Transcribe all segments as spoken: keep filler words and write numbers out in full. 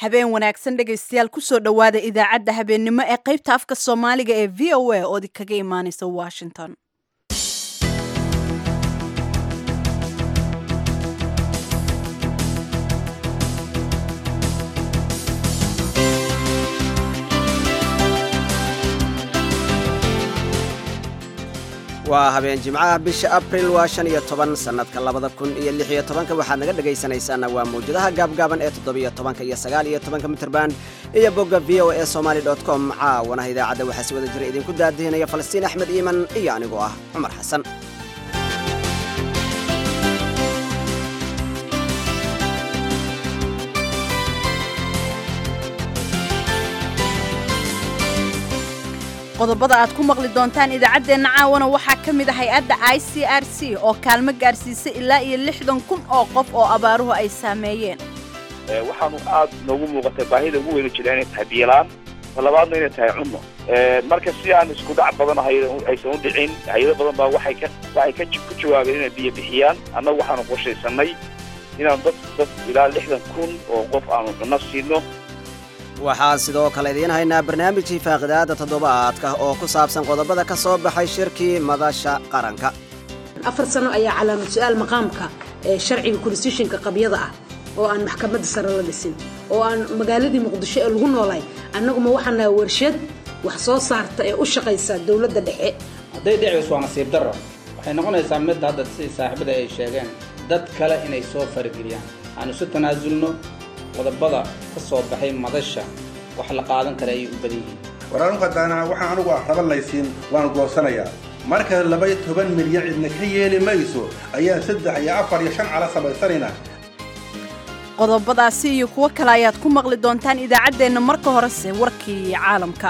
habeen wanaagsan dhegaystayaal kusoo dhowaada idaacadda habeennimo ee qaybta afka soomaaliga ee v o a oo kaga imaanaysa washington. waa habeen jimcaha bisha abril waa shan iyo toban sanadka labada kun iyo lix iyo tobanka waxaad naga dhagaysanaysaan waa mawjadaha gaabgaaban ee toddobiyo tobanka iyo sagaal iyo tobanka mitirban iyo bogga v o a somali dot com caawana idaacadda waxaa si wada jira idinku daadihinaya falastiin axmed iiman iyo anigoo ah cumar xasan. qodobada aad ku maqli doontaan idaacaddeenna caawana waxaa ka mid ah hay-adda i c r c oo kaalmo gaarsiisay ilaa iyo lixdan kun oo qof oo abaaruhu ay saameeyeen. waxaanu aad noogu muuqatay baahida ugu weyna jira inay tahay biilaan talabaadna inay tahay cunno marka si aan isku dhac badan aysan u dhicin hay-ado badan baa waxay ka waxay ka ku jawaabeen inay biyo bixiyaan annagu waxaanu qorshaysanay inaan dad dad ilaa lixdan kun oo qof aanu cunno siino. waxaan sidoo kale idiin haynaa barnaamijkii faaqidaada toddobaadka oo ku saabsan qodobada ka soo baxay shirkii madasha qaranka. afar sano ayaa calaamad su-aal maqaamka ee sharciga constitutionka qabyada ah oo aan maxkamadda sare la dhisin oo aan magaaladii muqdisho ee lagu noolay annaguma waxaan nahay warshad wax soo saarta ee u shaqaysa dowladda dhexe. hadday dhicayso waa nasiib darro waxay noqonaysaa mid hadda si saaxiibada ay sheegeen dad kale inay soo farageliyaan aan isu tanaasulno qodobada ka soo baxay madasha wax la qaadan kara ay u badan yihiin. waraan qadaana waxaan anigu raba laysiin waan goosanayaa marka laba iyo toban milyan idna ka yeeli mayso ayaa saddex iyo afar iyo shan cala samaysanayna. qodobadaasi iyo kuwo kale ayaad ku maqli doontaan idaacaddeenna marka horese warkii caalamka.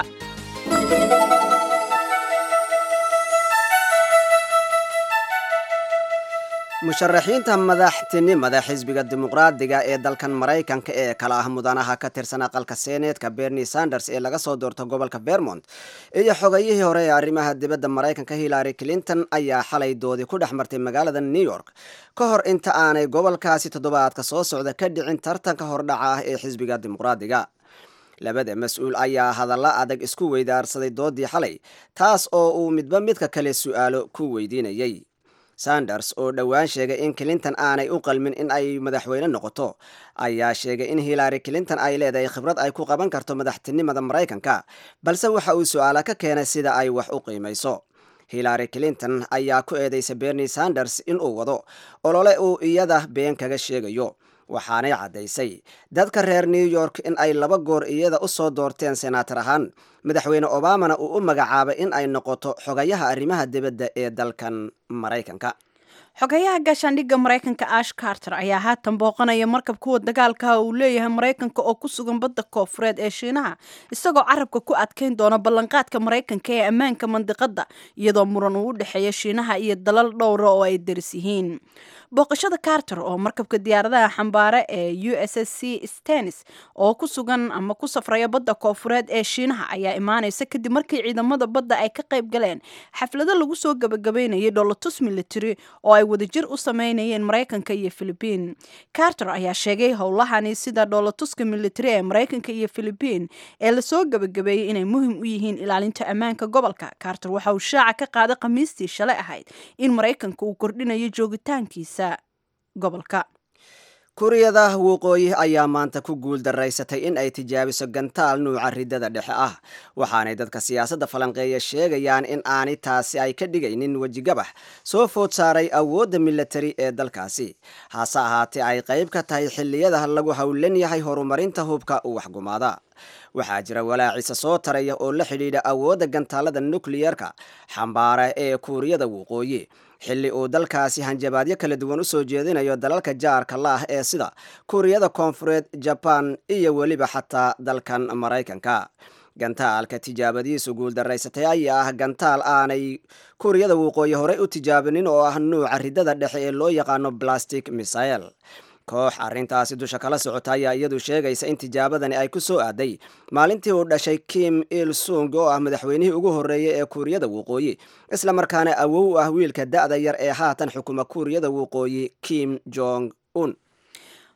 musharaxiinta madaxtinimada xisbiga dimuqraadiga ee dalkan maraykanka ee kala ah mudanaha ka tirsan aqalka seneetka bernie sanders ee laga soo doorto gobolka vermont iyo xogayihii hore ee arrimaha dibadda maraykanka hillary clinton ayaa xalay doodii ku dhex martay magaalada new york ka hor inta aanay gobolkaasi toddobaadka soo socda ka dhicin tartanka hordhaca ah ee xisbiga dimuqraadiga. labada mas-uul ayaa hadalla adag isku weydaarsaday doodii xalay taas oo uu midba midka kale su'aalo ku weydiinayay. sanders oo dhowaan sheegay in clinton aanay u qalmin in ay madaxweyne noqoto ayaa sheegay in hillary clinton ay leedahay khibrad ay ku qaban karto madaxtinimada maraykanka balse waxa uu su-aala ka keenay sida ay wax u qiimayso. hillary clinton ayaa ku eedeysay bernie sanders inuu wado olole uu iyada been kaga sheegayo waxaanay caddaysay dadka reer new york in ay laba goor iyada u soo doorteen senaatar ahaan madaxweyne obamana uu u magacaabay in ay noqoto xogayaha arrimaha dibadda ee dalkan maraykanka. xogayaha gaashaandhigga maraykanka ash carter ayaa haatan booqanaya markab kuwa dagaalka uu leeyahay maraykanka oo ku sugan badda koofureed ee shiinaha isagoo carabka ku adkayn doona ballanqaadka maraykanka ee ammaanka mandiqadda iyadoo muran uu u dhexeeya shiinaha iyo dalal dhowra oo ay daris yihiin. booqashada carter oo markabka diyaaradaha xambaare ee u s s c stenis oo ku sugan ama ku safraya badda koofureed ee shiinaha ayaa imaanaysa kadib markii ciidamada badda ay ka qayb galeen xaflado lagu soo gabagabeynayay dholotus military oo ay wadajir u sameynayeen maraykanka iyo philibiin. carter ayaa sheegay howlahani sida dhoolatuska military ee maraykanka iyo philibiin ee lasoo gabagabeeyey inay muhiim u yihiin ilaalinta ammaanka gobolka. carter waxa uu shaaca ka qaaday khamiistii shalay ahayd in maraykanka uu kordhinayo joogitaankiisa gobolka. kuuriyada waqooyi ayaa maanta ku guul daraysatay in ay tijaabiso gantaal nuuca ridada dhexe ah waxaanay dadka siyaasadda falanqeeya sheegayaan in aani taasi ay ka dhigaynin wejigabax soo food saaray awoodda militari ee dalkaasi hase ahaatee ay qayb ka tahay xilliyada lagu howlan yahay horumarinta hubka u waxgumaada. waxaa jira walaacisa soo taraya oo la xidhiidha awoodda gantaalada nukliyerka xambaara ee kuuriyada waqooyi xilli uu dalkaasi hanjabaadyo kala duwan u soo jeedinayo dalalka jaarka la ah ee sida kuuriyada koonfureed jaban iyo weliba xataa dalkan maraykanka. gantaalka tijaabadiisu guuldaraysatay ayaa ah gantaal aanay kuuriyada waqooyi horey u tijaabinin oo ah nuuca ridada dhexe ee loo yaqaano plastic missile. koox arrintaasi dusha kala socota ayaa iyadu sheegaysa in tijaabadani ay ku soo aaday maalintii uu dhashay Kim Il Sung oo ah madaxweynihii ugu horreeyay ee Kuuriyada Waqooyi isla markaana awow u ah wiilka da'da yar ee haatan xukuma Kuuriyada Waqooyi Kim Jong Un.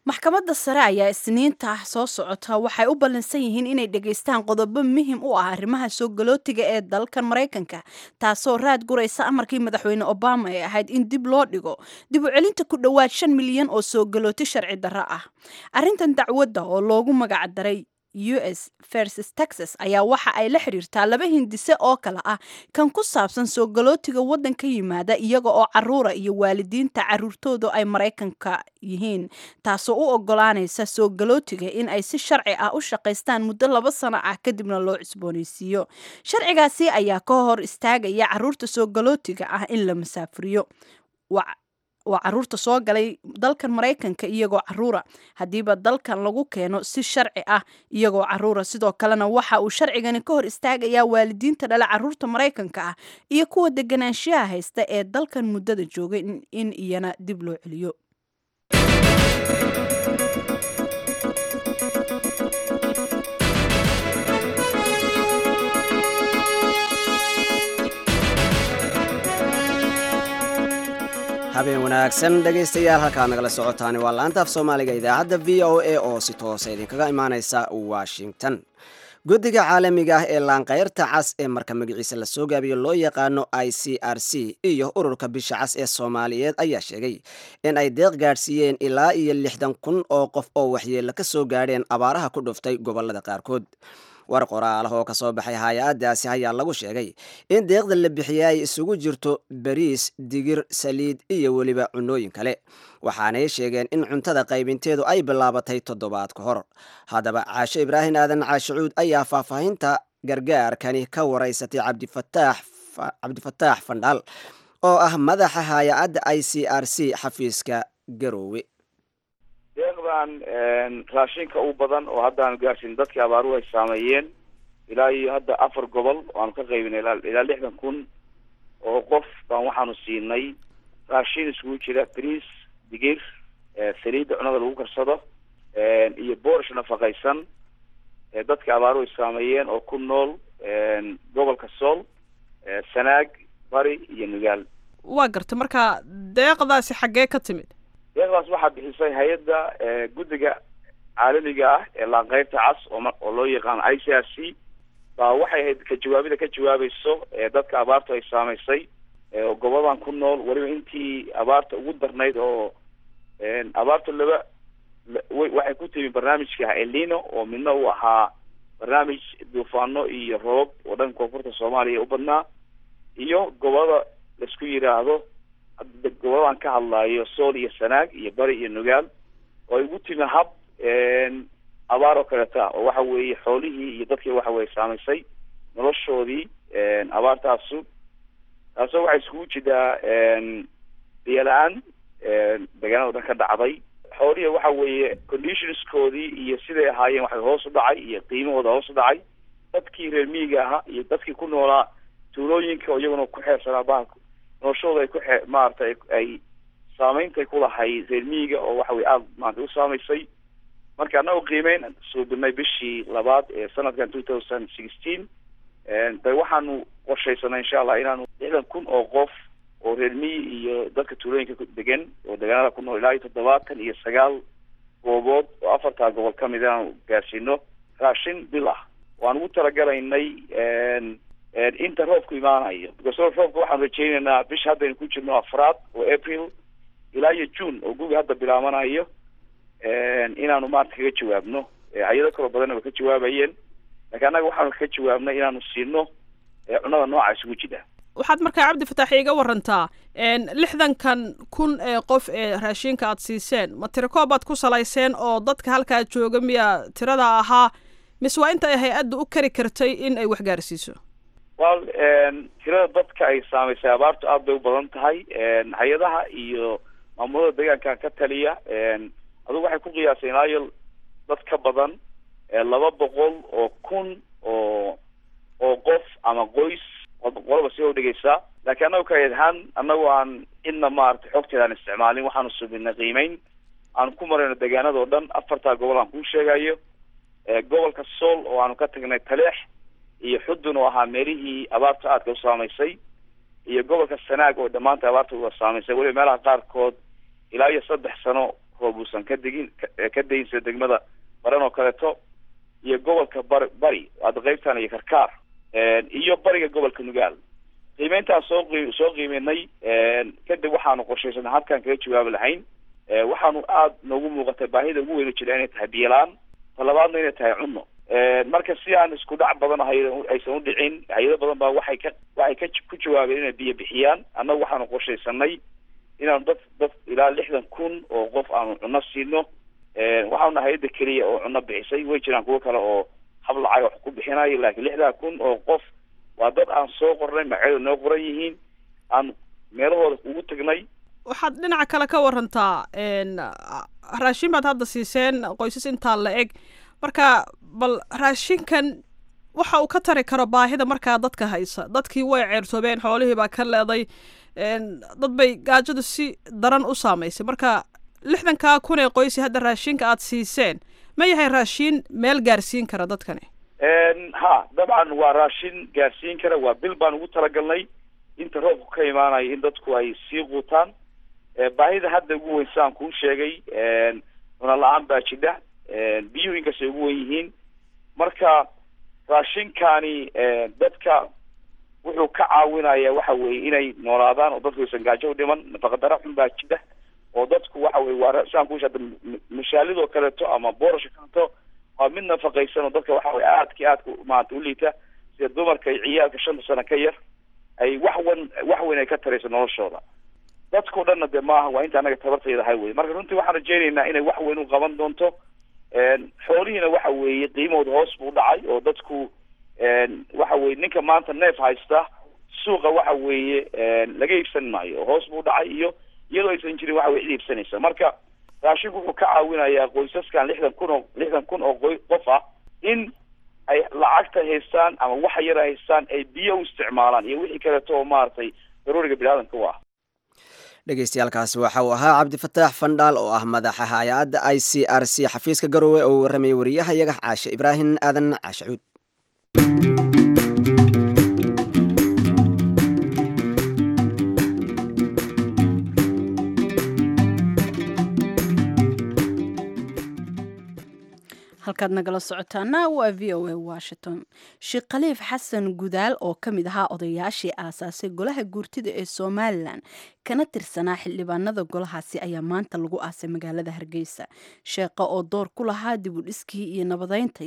maxkamadda sare ayaa isniinta soo socota waxay u ballansan yihiin inay dhegaystaan qodobo muhiim u ah arrimaha soo galootiga ee dalkan maraykanka taasoo raad guraysa amarkii madaxweyne obama ee ahayd in dib loo dhigo dib u celinta ku dhowaad shan milyan oo soo galooti sharci darro ah arrintan dacwadda oo loogu magac daray u s versus texas ayaa waxa ay la xiriirtaa laba hindise oo kale ah kan ku saabsan soo galootiga waddanka yimaada iyaga oo caruura iyo waalidiinta caruurtoodu ay maraykanka yihiin taasoo u ogolaanaysa soo galootiga in ay si sharci ah u shaqaystaan muddo laba sano ah kadibna loo cusboonaysiiyo sharcigaasi ayaa ka hor istaagaya caruurta soo galootiga ah in la masaafuriyo waa caruurta soo galay dalkan maraykanka iyagoo caruura haddiiba dalkan lagu keeno si sharci ah iyagoo caruura sidoo kalena waxa uu sharcigani ka hor istaagayaa waalidiinta dhala caruurta maraykanka ah iyo kuwa deganaanshiyaha haysta ee dalkan muddada joogay in iyana dib loo celiyo habeen wanaagsan dhegaystayaal halkaad nagala socotaani waa laanta af soomaaliga idaacadda v o a oo si toosa idinkaga imaaneysa washington guddiga caalamiga ah ee laanqayrta cas ee marka magaciisa la soo gaabiyo loo yaqaano i c r c iyo ururka bisha cas ee soomaaliyeed ayaa sheegay in ay deeq gaadhsiiyeen ilaa iyo lixdan kun oo qof oo waxyeello ka soo gaadheen abaaraha ku dhuftay gobollada qaarkood war qoraalah oo ka soo baxay hay-adaasi ayaa lagu sheegay in deeqda la bixiyay ay isugu jirto bariis digir saliid iyo weliba cunooyin kale waxaanay sheegeen in cuntada qaybinteedu ay bilaabatay toddobaad ka hor haddaba caashe ibraahim aadan caashicuud ayaa faahfaahinta gargaarkani ka waraysatay cabdifataax cabdifataax fandhaal oo ah madaxa hay-adda i c r c xafiiska garoowe deeqdan raashinka u badan oo hadda aanu gaarsiin dadkii abaaruhu ay saameeyeen ilaa iyo hadda afar gobol oo aanu ka qaybinay ilaa lixdan kun oo qof baan waxaanu siinay raashin isugu jira bariis digir saliidda cunada lagu karsado iyo boorish nafaqaysan dadkii abaaruhu ay saameeyeen oo ku nool gobolka sool sanaag bari iyo nugaal waa garta marka deeqdaasi xaggee ka timid deeqdaas waxaa bixisay hay-adda guddiga caalamiga ah ee laanqayrta cas oo loo yaqaano i c r c baa waxay ahayd ka jawaabida ka jawaabayso dadka abaartu ay saamaysay oo gobolan ku nool weliba intii abaarta ugu darnayd oo abaarta laba waxay ku timi barnaamijka elnino oo midna uu ahaa barnaamij duufaano iyo roob oo dhan koonfurta soomaaliya u badnaa iyo gobolada laisku yidhaahdo goboladaan ka hadlaayo sool iyo sanaag iyo bari iyo nugaal oo ay ugu timi hab abaar oo kaleeta oo waxa weeye xoolihii iyo dadkii waxa weye saamaysay noloshoodii abaartaasu taasoo waxay iskugu jidaa biyo la-aan deegaanada o dhan ka dhacday xoolihii waxa weeye conditionskoodii iyo siday ahaayeen waxay hoos u dhacay iyo qiimahooda hoos u dhacay dadkii reer miyiga ahaa iyo dadkii ku noolaa tuulooyinka oo iyaguna ku xeersanaa bahalka noloshooda ay ku xe maaragtay ay saameyntay ku lahay reer miyiga oo waxa weye aada maarata u saamaysay marka annagu qiimeyn soo dirnay bishii labaad ee sanadkan two thousand sixteen de waxaanu qorshaysanay insha allah inaanu lixdan kun oo qof oo reer miyi iyo dadka tuulooyinka degan oo deegaanada ku nool ilaa iyo toddobaatan iyo sagaal goobood oo afartaa gobol ka mid inaanu gaarsiino raashin bil ah waan ugu talagalaynay inta roobku imaanayo because roobka waxaan rajaynaynaa bisha haddaynu ku jirno afraad oo april ilaa iyo june oo guga hadda bilaabanayo inaanu maarata kaga jawaabno hay-ado kaloo badanna way ka jawaabayeen laakiin annaga waxaanu ka jawaabnay inaanu siino cunada nooca isugu jira waxaad markaa cabdifataax iga warantaa lixdankan kun ee qof ee raashinka aada siiseen ma tirakoob aad ku salayseen oo dadka halkaa jooga miya tirada ahaa mise waa inta ay hay-adda u kari kartay in ay wax gaarsiiso wal tirada dadka ay saamaysay abaartu aada bay u badan tahay hay-adaha iyo maamulada deegaanka ka taliya adugu waxay ku qiyaaseen ilaayo dad ka badan laba boqol oo kun oo oo qof ama qoys qolaba si udhigaysaa laakiin annagu kaed ahaan annagu aan inna maarata xogteeda aan isticmaalin waxaanu subinay qiimeyn aan ku marayno deegaanada oo dhan afartaa gobol aan kuu sheegayo gobolka sool oo aanu ka tagnay taleex iyo xudun oo ahaa meelihii abaarta aadka u saamaysay iyo gobolka sanaag oo dhammaanta abaarta uga saamaysay weliba meelaha qaarkood ilaa iyo saddex sano roob uusan ka degin ka dayin sida degmada baran oo kaleeto iyo gobolka bari bari hadda qaybtan iyo karkaar iyo bariga gobolka nugaal qiimeyntaas soo soo qiimeynay kadib waxaanu qorshaysanay halkaan kaga jawaabi lahayn waxaanu aada noogu muuqatay baahida ugu weyni jira inay tahay biyalaan talabaadna inay tahay cunno marka si aan isku dhac badan ahay aysan u dhicin hay'ado badan baa waxay ka waxay ka ku jawaabeen inay biyo bixiyaan annagu waxaanu qorshaysanay inaanu dad dad ilaa lixdan kun oo qof aanu cunno siino waxaanu hay'ada keliya oo cunno bixisay way jiraan kuwo kale oo hab lacag wax ku bixinayo laakiin lixdan kun oo qof waa dad aan soo qornay magacyadu noo qoran yihiin aan meelahooda ugu tagnay waxaad dhinaca kale ka warantaa raashin baad hadda siiseen qoysas intaa la eg marka bal raashinkan waxa uu ka tari karo baahida markaa dadka haysa dadkii way ceertoobeen xoolihii baa ka leeday dad bay gaajadu si daran u saamaysay marka lixdankaa kun ee qoysi hadda raashinka aad siiseen ma yahay raashin meel gaarsiin kara dadkani ha dabcan waa raashin gaarsiin kara waa bil baan ugu talagalnay inta roobku ka imaanayo in dadku ay sii quutaan baahida hadda ugu weyn saan kuu sheegay cuna la-aan baa jidha biyuhu inkastay ugu wen yihiin marka raashinkani dadka wuxuu ka caawinaya waxa weeye inay noolaadaan oo dadku aysan gaajo u dhiman nafaqadara xun baa jidha oo dadku waxa weye waa saan kuu sheegay mashaalidoo kaleeto ama boorasha kaleeto waa mid nafaqaysan oo dadka waxa weye aadki aadka maanta u liita sida dumarka iyo ciyaalka shanta sano ka yar ay wax wan wax weyn ay ka tarayso noloshooda dadkao dhanna dee maaha waa inta anaga tabartayda ahay wey marka runtii waxaan rajeynaynaa inay wax weyn u qaban doonto xoolihiina waxa weeye qiimahooda hoos buu dhacay oo dadku waxa weye ninka maanta neef haysta suuqa waxa weeye laga iibsan maayo hoos buu dhacay iyo iyadoo aysan jirin waxa weye cid iibsanaysa marka raashinku wuxuu ka caawinayaa qoysaskan lixdan kun oo lixdan kun oo qoy qof ah in ay lacagta haystaan ama waxa yar ay haystaan ay biyo u isticmaalaan iyo wixii kaleeto oo maaragtay daruuriga biniaadanka u ah dhegeystayaaalkaasi waxa uu ahaa cabdifataax fandhaal oo ah madaxa hay-adda i c r c xafiiska garowe oo warramayay wariyahayaga caashe ibraahim aadan caashacuud halkaad nagala socotaana waa v o a washington sheekh khaliif xasan gudaal oo ka mid ahaa odayaashii aasaasay golaha guurtida ee somalilan kana tirsanaa xildhibaanada golahaasi ayaa maanta lagu aasay magaalada hargeysa sheekha oo door ku lahaa dib u dhiskii iyo nabadeynta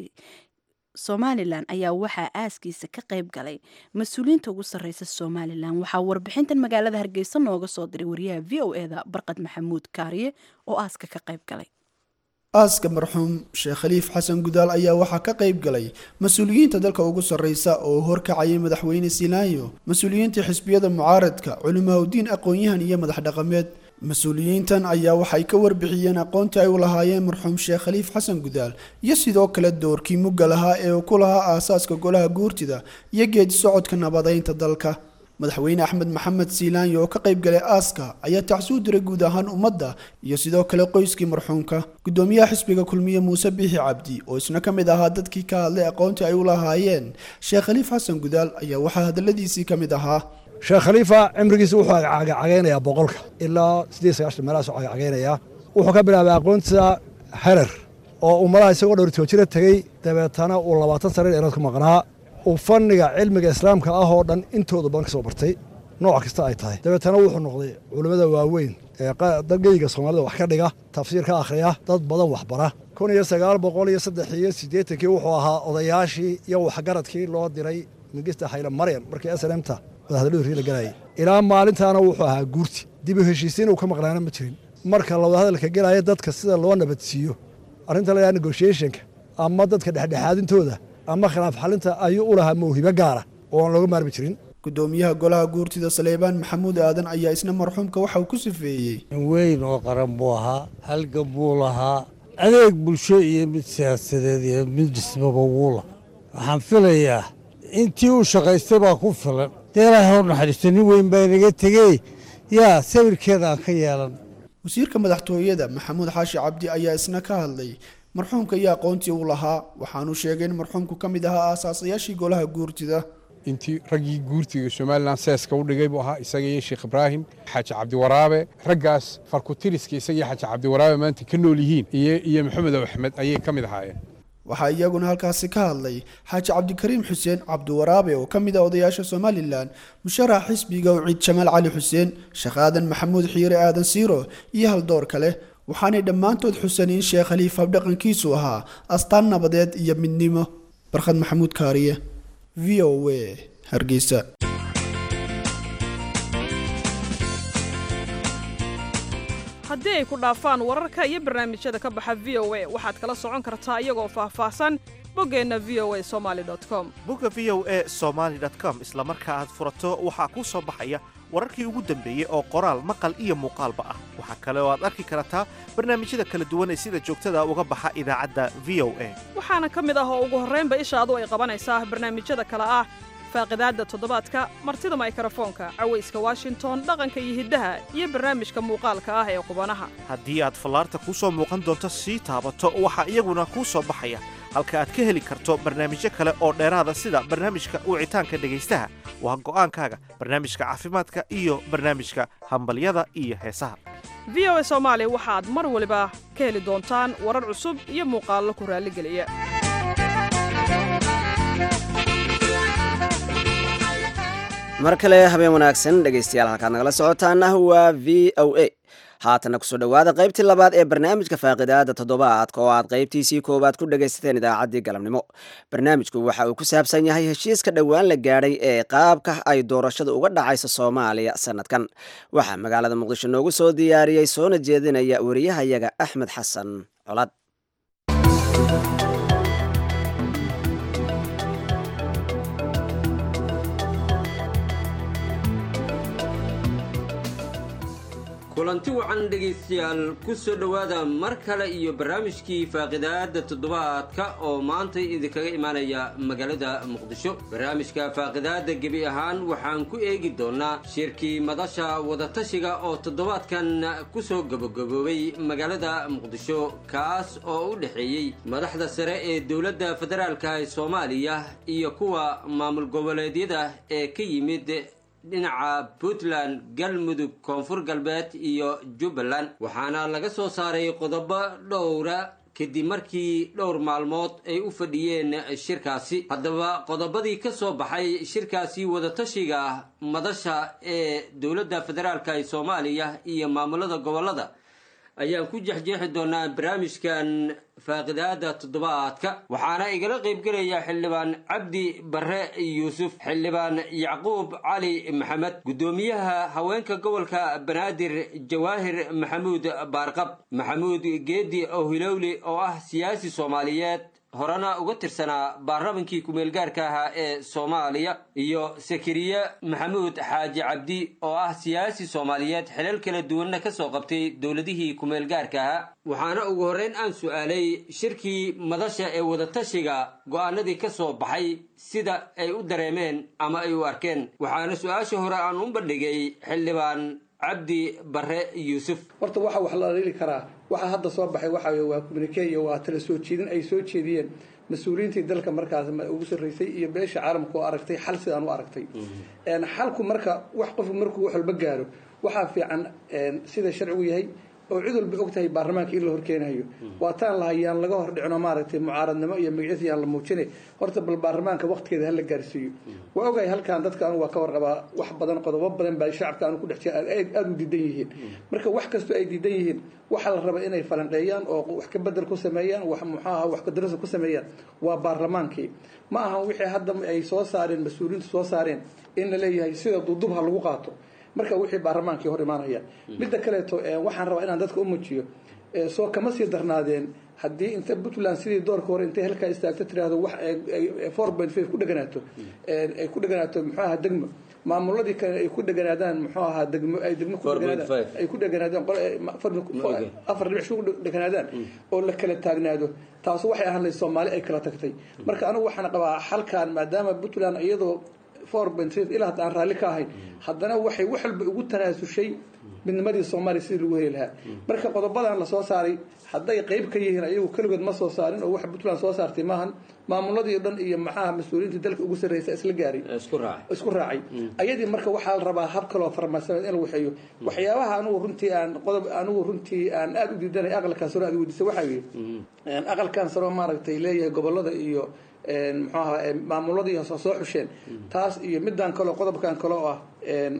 somalilan ayaa waxaa aaskiisa ka qayb galay mas-uuliyiinta ugu sarreysa somalilan waxaa warbixintan magaalada hargeysa nooga soo diray wariyaha v o eda barqad maxamuud kaariye oo aaska ka qayb galay aaska marxuum sheekh khaliif xasan gudaal ayaa waxaa ka qayb galay mas-uuliyiinta dalka ugu sarreysa oo horkacayay madaxweyne silaayo mas-uuliyiinta xisbiyada mucaaradka culimaauddiin aqoon-yahan iyo madax dhaqameed mas-uuliyiintan ayaa waxay ka warbixiyeen aqoonta ay u lahaayeen marxuum sheekh khaliif xasan gudaal iyo sidoo kale doorkii mugga lahaa ee uu ku lahaa aasaaska golaha guurtida iyo geedi socodka nabadeynta dalka madaxweyne axmed maxamed siilaanyo oo ka qayb galay aaska ayaa tacsuu diray guud ahaan ummadda iyo sidoo kale qoyskii marxuumka gudoomiyaha xisbiga kulmiye muuse biixi cabdi oo isna ka mid ahaa dadkii ka hadlay aqoontii ay u lahaayeen sheekh khaliif xasan gudaal ayaa waxaa hadaladiisii ka mid ahaa sheekh khaliifa cimrigiisa wuxuu cagacagaynayaa boqolka ilaa siddeed sagaashan meelahaasuu cagacagaynayaa wuxuu ka bilaabay aqoonta xerer oo ummadaha isagoo dhowritoojira tegey dabeetana uu labaatan sane dheeraad ku maqnaa uu fanniga cilmiga islaamka ah oo dhan intooda badan ka soo bartay nooc kasta ay tahay dabeetana wuxuu noqday culimmada waaweyn ee dalgeyga soomaalida wax ka dhiga tafsiir ka akhriya dad badan waxbara kun iyo sagaal boqol iyo saddex iyo siddeetankii wuxuu ahaa odayaashii iyo waxgaradkii loo diray mingista hayle maryam markii slemta wadahadaladu riila galayay ilaa maalintaana wuxuu ahaa guurti dib u heshiisiin uu ka maqnaana ma jirin marka la wadahadalka gelaya dadka sida loo nabadsiiyo arrinta la yidhaha negotiationka ama dadka dhexdhexaadintooda ama khilaaf xalinta ayuu u lahaa mawhibo gaara oo aan looga maarmi jirin gudoomiyaha golaha guurtida saleebaan maxamuud aadan ayaa isna marxuumka waxa uu ku sifeeyey weyn oo qaran buu ahaa halgan buu lahaa adeeg bulsho iyo mid siyaasadeed iyo mid dhismaba wuu lahaa waxaan filayaa intii uu shaqaystay baa ku filan dee ilaahay hor naxariisto nin weyn baa inaga tegey yaa sawirkeeda aan ka yeelan wasiirka madaxtooyada maxamuud xaashi cabdi ayaa isna ka hadlay marxuumka iyo aqoontii uu lahaa waxaanu sheegay in marxuumku ka mid ahaa aasaasayaashii golaha guurtida intii raggii guurtiga somalilan seeska u dhigay buu ahaa isaga iyo sheekh ibraahim xaaji cabdiwaraabe raggaas farkutiriska isaga xaaji cabdiwaraabe maanta ka nool yihiin iyo iyo maxamed axmed ayay ka mid ahaayeen waxaa iyaguna halkaasi ka hadlay xaaji cabdikariim xuseen cabdiwaraabe oo ka mid ah odayaasha somalilan musharax xisbiga uciid jamaal cali xuseen sheekh aadan maxamuud xiire aadan siiro iyo haldoor kale waxaanay dhammaantood xusan in sheekh khaliif habdhaqankiisu ahaa astaan nabadeed iyo midnimo barkhad maxamuud kaariye v o a hargeysa haddii ay ku dhaafaan wararka iyo barnaamijyada ka baxa v o a waxaad kala socon kartaa iyagoo faahfaahsan boggeenna v o a somaali com bogga v o a somaali com isla marka aad furato waxaa kuu soo baxaya wararkii ugu dambeeyey oo qoraal maqal iyo muuqaalba ah waxaa kale oo aad arki kartaa barnaamijyada kala duwan ee sida joogtada uga baxa idaacadda v o a waxaana ka mid ah oo ugu horraynba ishaadu ay qabanaysaa barnaamijyada kale ah faaqidaadda toddobaadka martida maykarafoonka cawayska washington dhaqanka iyo hiddaha iyo barnaamijka muuqaalka ah ee qubanaha haddii aad fallaarta kuu soo muuqan doonto sii taabato waxaa iyaguna kuu soo baxaya halka aad ka heli karto barnaamijyo kale oo dheeraada sida barnaamijka wicitaanka dhegaystaha waa go'aankaaga barnaamijka caafimaadka iyo barnaamijka hambalyada iyo heesaha v o a soomaali waxaad mar waliba ka heli doontaan warar cusub iyo muuqaallo ku raalligeliya mar kale habeen wanaagsan dhegaystayaal halkaad nagala socotaana waa v o a haatana kusoo dhowaada qaybtii labaad ee barnaamijka faaqidaada toddobaadka oo aad qaybtiisii koowaad ku dhagaysateen idaacaddii galabnimo barnaamijku waxa uu ku saabsan yahay heshiiska dhowaan la gaadhay ee qaabka ay doorashada uga dhacayso soomaaliya sanadkan waxaa magaalada muqdisho noogu soo diyaariyey soona jeedinaya wariyahayaga axmed xasan colad kulanti wacan dhegaystayaal ku soo dhowaada mar kale iyo barnaamijkii faaqidaada toddobaadka oo maanta idinkaga imaanaya magaalada muqdisho barnaamijka faaqidaada gebi ahaan waxaan ku eegi doonaa shirkii madasha wadatashiga oo toddobaadkan ku soo gabagaboobay magaalada muqdisho kaas oo u dhexeeyey madaxda sare ee dowladda federaalka ee soomaaliya iyo kuwa maamul goboleedyada ee ka yimid dhinaca puntland galmudug koonfur galbeed iyo jubbaland waxaana laga soo saaray qodobo dhowra kadib markii dhowr maalmood ay u fadhiyeen shirkaasi haddaba qodobadii ka soo baxay shirkaasi wadatashiga madasha ee dowladda federaalka ee soomaaliya iyo maamulada gobolada ayaan ku jexjeexi doonaa barnaamijkan faaqidaada toddobaadka waxaana igala qaybgelaya xildhibaan cabdi barre yuusuf xildhibaan yacquub cali maxamed guddoomiyaha haweenka gobolka banaadir jawaahir maxamuud baarqab maxamuud geedi ohilowli oo ah siyaasi soomaaliyeed horena uga tirsanaa baarlamankii ku-meelgaarka ahaa ee soomaaliya iyo sakariye maxamuud xaaji cabdi oo ah siyaasi soomaaliyeed xilal kala duwanna ka soo qabtay dowladihii ku-meelgaarka ahaa waxaana ugu horreyn aan su'aalay shirkii madasha ee wadatashiga go'aanadii ka soo baxay sida ay u dareemeen ama ay u arkeen waxaana su-aasha hore aan u bandhigay xildhibaan cabdi barre yuusuf horta waxa wax la dhali karaa waxa hadda soo baxay waxa waa communique iyo waa tala soo jeedin ay soo jeediyeen mas-uuliyiintii dalka markaas ugu sarreysay iyo beesha caalamka oo aragtay xal sidaan u aragtay xalku marka wax qofku markuu wax walba gaaro waxaa fiican sida sharcigu yahay oo cid walba ogtahay baarlamaanka in la horkeenayo waa taan lahayaan laga hor dhicno maaragtay mucaaradnimo iyo magaciisa yaan la muujinay horta bal baarlamaanka waqtigeeda hala gaarsiiyo waa ogahay halkan dadka anigu waa ka warqabaa wax badan qodobo badan baa shacabka anigu ku dhex jira aad u diidan yihiin marka wax kastoo ay diidan yihiin waxaa la rabaa inay falanqeeyaan oo wax ka bedel ku sameeyaan wax muxaaha wax ka darasa ku sameeyaan waa baarlamaankii ma aha wixii hadda ay soo saareen mas-uuliyiintu soo saareen in la leeyahay sida duudub ha lagu qaato marka wixii baarlamaankii hor imaanaya midda kaleeto waxaan rabaa inaan dadka u muujiyo soo kama sii darnaadeen haddii inta puntland sidii doorka hore intay halkaa istaagto tiraahdo wax four point five ku dheganaato ay ku dheganaato muxuu ahaa degmo maamuladii kale ay ku dheganaadaan muxuu ahaa degmo ay degmo ku dheganaadaan ay ku dheganaadaan afar dhibic shu dheganaadaan oo la kala taagnaado taas waxay ahaan lahayd soomaali ay kala tagtay marka anigu waxaan qabaa halkan maadaama puntland iyadoo four point three ilaa hadda aan raalli ka ahayn haddana waxay wax walba ugu tanaasushay midnimadii Soomaaliya sidii lagu heli lahaa marka qodobadan la soo saaray hadday qayb ka yihiin ayagu kaligood ma soo saarin oo wax Puntland soo saartay maahan maamuladii dhan iyo maxaa mas'uuliyiinta dalka ugu sarreeyay isla gaaray isku raacay isku raacay ayadii marka waxa la rabaa hab kale oo farmasada in lagu xeeyo waxyaabaha anigu runtii aan qodob anigu runtii aan aad u diidanay aqalka soo aad u diisay waxa weeye aan aqalkan soo maaragtay leeyahay gobolada iyo een maxaa maamuladii soo soo xusheen taas iyo midaan kale qodobkan kale oo ah een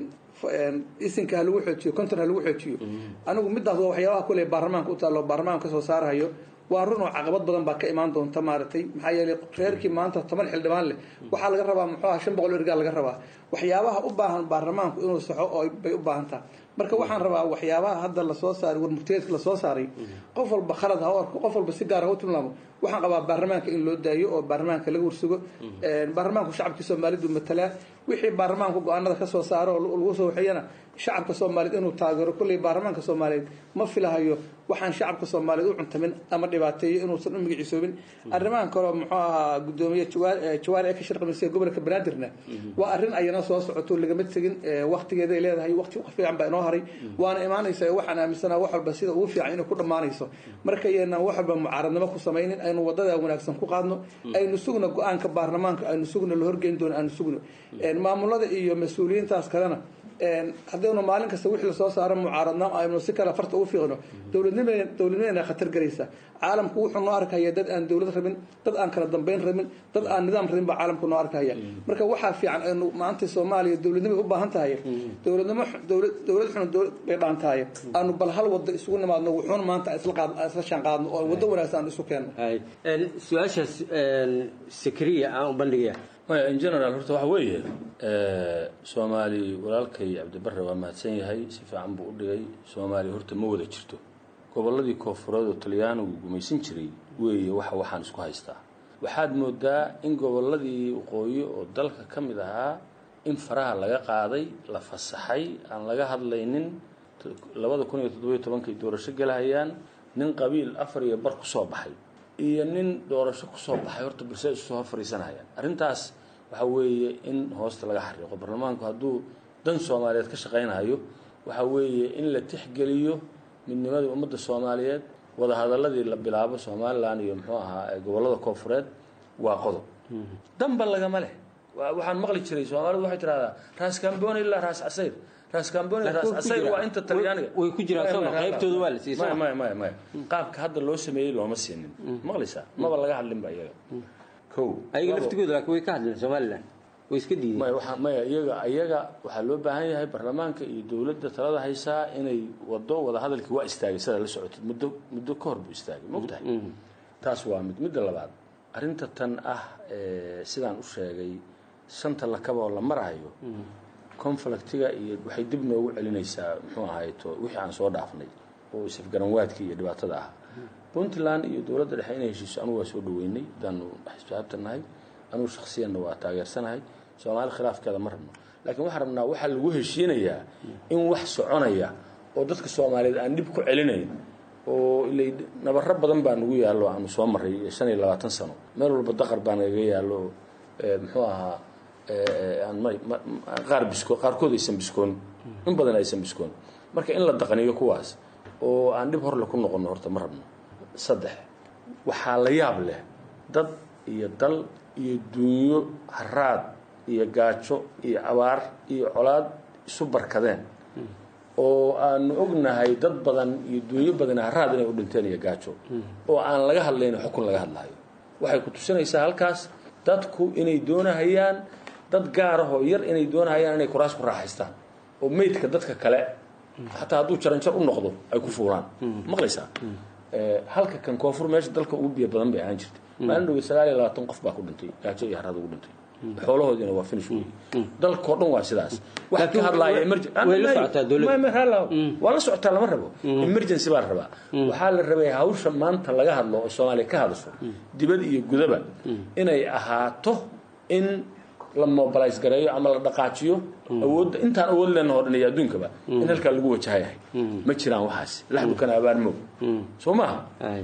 isinka lagu xoojiyo kontra lagu xoojiyo anigu midaas waa waxyaabaha kale baarlamaanka u taalo baarlamaanka soo saarayo waa run oo caqabad badan baa ka imaan doonta maartay maxaa yeelay reerkii maanta toban xildhibaan leh waxa laga rabaa muxuu shan boqol ergaa laga rabaa waxyaabaha u baahan baarlamaanku inuu saxo oo bay u baahan tahay marka waxaan rabaa waxyaabaha hadda la soo saaray war murtiyeedka la soo saaray qof walba khalad ha arko qof walba si gaar ah u tilmaamo waxaan qabaa baarlamaanka in loo daayo oo baarlamaanka laga warsugo een baarlamaanku shacabka Soomaalidu matala wixii baarlamaanku go'aanada ka soo saaro oo lagu soo waxayna shacabka Soomaaliyeed inuu taageero kulli baarlamaanka Soomaaliyeed ma filahayo waxaan shacabka Soomaaliyeed u cuntamin ama dhibaateeyo inuu san u magaciisoobin arrimahan kale muxuu ahaa gudoomiye jawaar ee ka shirqamisay gobolka Banaadirna waa arrin ayana soo socoto laga mid tagin waqtigeeda ay leedahay waqti u fiican baa inoo haray waana imaanaysa waxaan aaminsanaa wax walba sida ugu fiican inuu ku dhamaanayso marka yeena wax walba mucaaradnimo ku sameeyeen aynu wadada wanaagsan ku qaadno aynu sugno go'aanka baarlamaanka aynu sugno la horgeyn doono aynu sugno een maamulada iyo mas'uuliyiintaas kalena een haddii maalin kasta wixii la soo saaro mucaaradnimo aynu si kala farta ugu fiiqno dawladnimada dawladnimada khatar galaysa caalamku wuxuu noo arkaya dad aan dawlad rabin dad aan kala dambeyn rabin dad aan nidaam rabin ba caalamku noo arkaya marka waxa fiican aynu maanta Soomaaliya dawladnimo u baahan tahay dawladnimo dawlad dawlad xun dawlad bay dhaan tahay aanu bal hal wada isugu nimaadno wuxuuna maanta isla qaad isla shan qaadno oo wada wanaagsan isu keenno ay een su'aashaas een sikriya aan bandhigaya in general horta waxa weeye ee Soomaali walaalkay Cabdi Barre waa mahadsan yahay si fiican buu u dhigay Soomaali horta ma wada jirto goboladii koonfureed oo Talyaanigu gumaysan jiray weeye waxa waxaan isku haystaa waxaad moodaa in goboladii waqooyi oo dalka ka mid ahaa in faraha laga qaaday la fasaxay aan laga hadlaynin labada kun iyo toddoba iyo toban doorasho galahayaan nin qabiil afar iyo bar ku soo baxay iyo nin doorasho ku soo baxay horta bulsho soo fariisanayaan arintaas waxa weeye in hoosta laga xariiqo baarlamaanku hadduu dan Soomaaliyeed ka shaqeynayo waxa weeye in la tixgeliyo midnimada ummadda Soomaaliyeed wada hadaladii la bilaabo Soomaaliland iyo muxuu ahaa gobolada koonfureed waa qodob damba laga ma leh waxaan maqli jiray Soomaalidu waxay tiraahdaa raas Kamboni ilaa raas Casayr raas Kamboni raas Casayr waa inta Talyaaniga way ku jiraan soo qaybtooda waa la siisay ma ma ma qaabka hadda loo sameeyay looma siinin maqlaysaa maba laga hadlin ba iyaga kow ayaga laftigooda laakiin way ka hadleen Soomaaliland way iska diideen ma waxa ma iyaga iyaga waxa loo baahan yahay baarlamaanka iyo dawladda talada haysaa inay wado wada hadalkii waa istaagay sida la socotay muddo muddo ka hor buu istaagay moogtahay taas waa mid mid labaad arinta tan ah ee sidaan u sheegay shanta la kaba oo la marayo conflictiga iyo waxay dib noogu celinaysaa muxuu ahayto wixii aan soo dhaafnay oo isafgaranwaadkii iyo dhibaatada ah Puntland iyo dawladda dhexe inay heshiiso anu waa soo dhaweynay dan xisbaabtanahay anu shakhsiyan waa taageersanahay Soomaali khilaafkeeda ma rabno laakiin waxa rabnaa waxa lagu heshiinayaa in wax soconaya oo dadka Soomaaliyeed aan dib ku celinayn oo ilay nabarro badan baa nagu yaalo aanu soo maray shan iyo labaatan sano meel walba daqar baa naga yaalo muxuu ahaa aan may qaar bisko qaarkood aysan biskoon in badan aysan biskoon marka in la dhaqaniyo kuwaas oo aan dib hor la ku noqon horta ma rabno saddex waxa la yaab leh dad iyo dal iyo dunyo haraad iyo gaajo iyo abaar iyo colaad isu barkadeen oo aan ognahay dad badan iyo dunyo badan haraad inay u dhinteen iyo gaajo oo aan laga hadlayno xukun laga hadlayo waxay ku tusinaysaa halkaas dadku inay doonahayaan dad gaar ah oo yar inay doonahayaan inay kuraas ku raaxaystaan oo meydka dadka kale hatta hadduu jaranjar u noqdo ay ku fuulaan maqlaysaa halka kan koonfur meesha dalka ugu biyo badan bay ahaan jirtay maalin dhow sagaal iyo labaatan qof baa ku dhintay gaajo iyo haraad ugu dhintay xoolahoodina waa finish weey dalka dhan waa sidaas waxa ka hadlaaya emergency way la socotaa dawladda ma ma wala socotaa lama rabo emergency baa rabaa waxa la rabay hawsha maanta laga hadlo oo Soomaaliya ka hadasho dibad iyo gudaba inay ahaato in la mobilize gareeyo ama la dhaqaajiyo awood intaan awood leenahay oo dhan iyo adduunkaba in halka lagu wajahayahay ma jiraan waxaas laxdu kana abaarmo Soomaa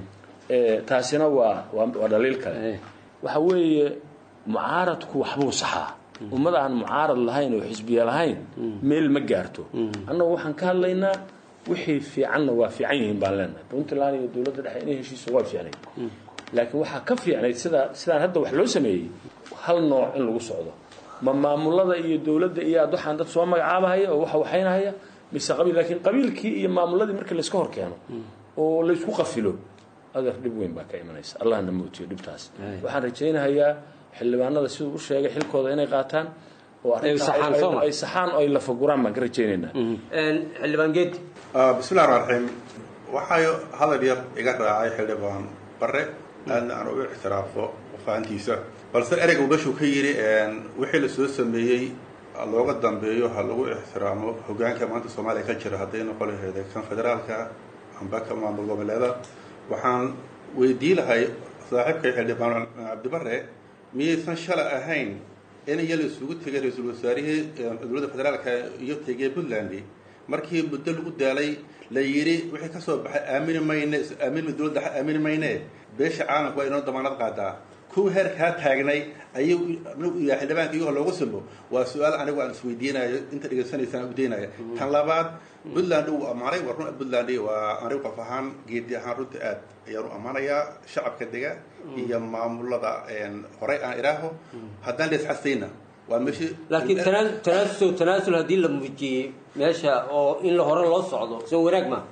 ee taasina waa waa daliil kale waxa weeye mucaaradku waxbuu saxaa ummad aan mucaarad lahayn oo xisbiya lahayn meel ma gaarto annagu waxaan ka hadlaynaa wixii fiicanna waa fiican yihiin baan leenahay puntland iyo dowladda dhexe inay heshiiso waa fiicnay laakiin waxaa ka fiicnay sida sidaan hadda wax loo sameeyey hal nooc in lagu socdo ma maamulada iyo dowladda iyo aad waxaan dad soo magacaabahaya oo waxa waxaynahaya mise qabiil laakiin qabiilkii iyo maamuladii markii la iska hor keeno oo la isku qafilo adeer dhib weyn baa ka imanaysa allahna mootiyo dhibtaas waxaan rajaynayaa xildhibaanada siduu u sheegay xilkooda inay qaataan oo ay saxaan oo ay la faguraan baan ka rajaynaynaa xildhibaan geedi bismillahi rahmaani rahiim waxaa hadal yar iga raacay xildhibaan bare aadna aan ugu ixtiraafo fahantiisa balse ereyga uu meeshuu ka yidhi wixii la soo sameeyey looga dambeeyo ha lagu ixtiraamo hogaanka maanta soomaaliya ka jira hadday noqon laheyd kan federaalka amba ka maamul goboleeda waxaan weydii lahay saaxiibkay xildhibaan cabdibare miyaysan shalay ahayn in iya la isugu tegay ra-iisul wasaarihii dowladda federaalka iyo tegay puntland markii muddo lagu daalay la yidhi wixii ka soo baxay aamini mayne aamini dowladda aamini mayne beesha caalamku waa inoo damaanad qaadaa kuwa heerkaa taagnay ayuu xildhibaanka iyagoo loogu simo waa su-aal anigu aan isweydiinayo inta dhegaysanaysaan udaynaya tan labaad puntland uu ammaanay waa run puntland waa anigu qof ahaan geedi ahaan runta aad ayaan u ammaanayaa shacabka dega iyo maamulada horey aan iraaho haddaan leesxasayna waa meeshii laakiin tanaasul tanaasul haddii la muujiyey meesha oo in la hore loo socdo soo wanaag ma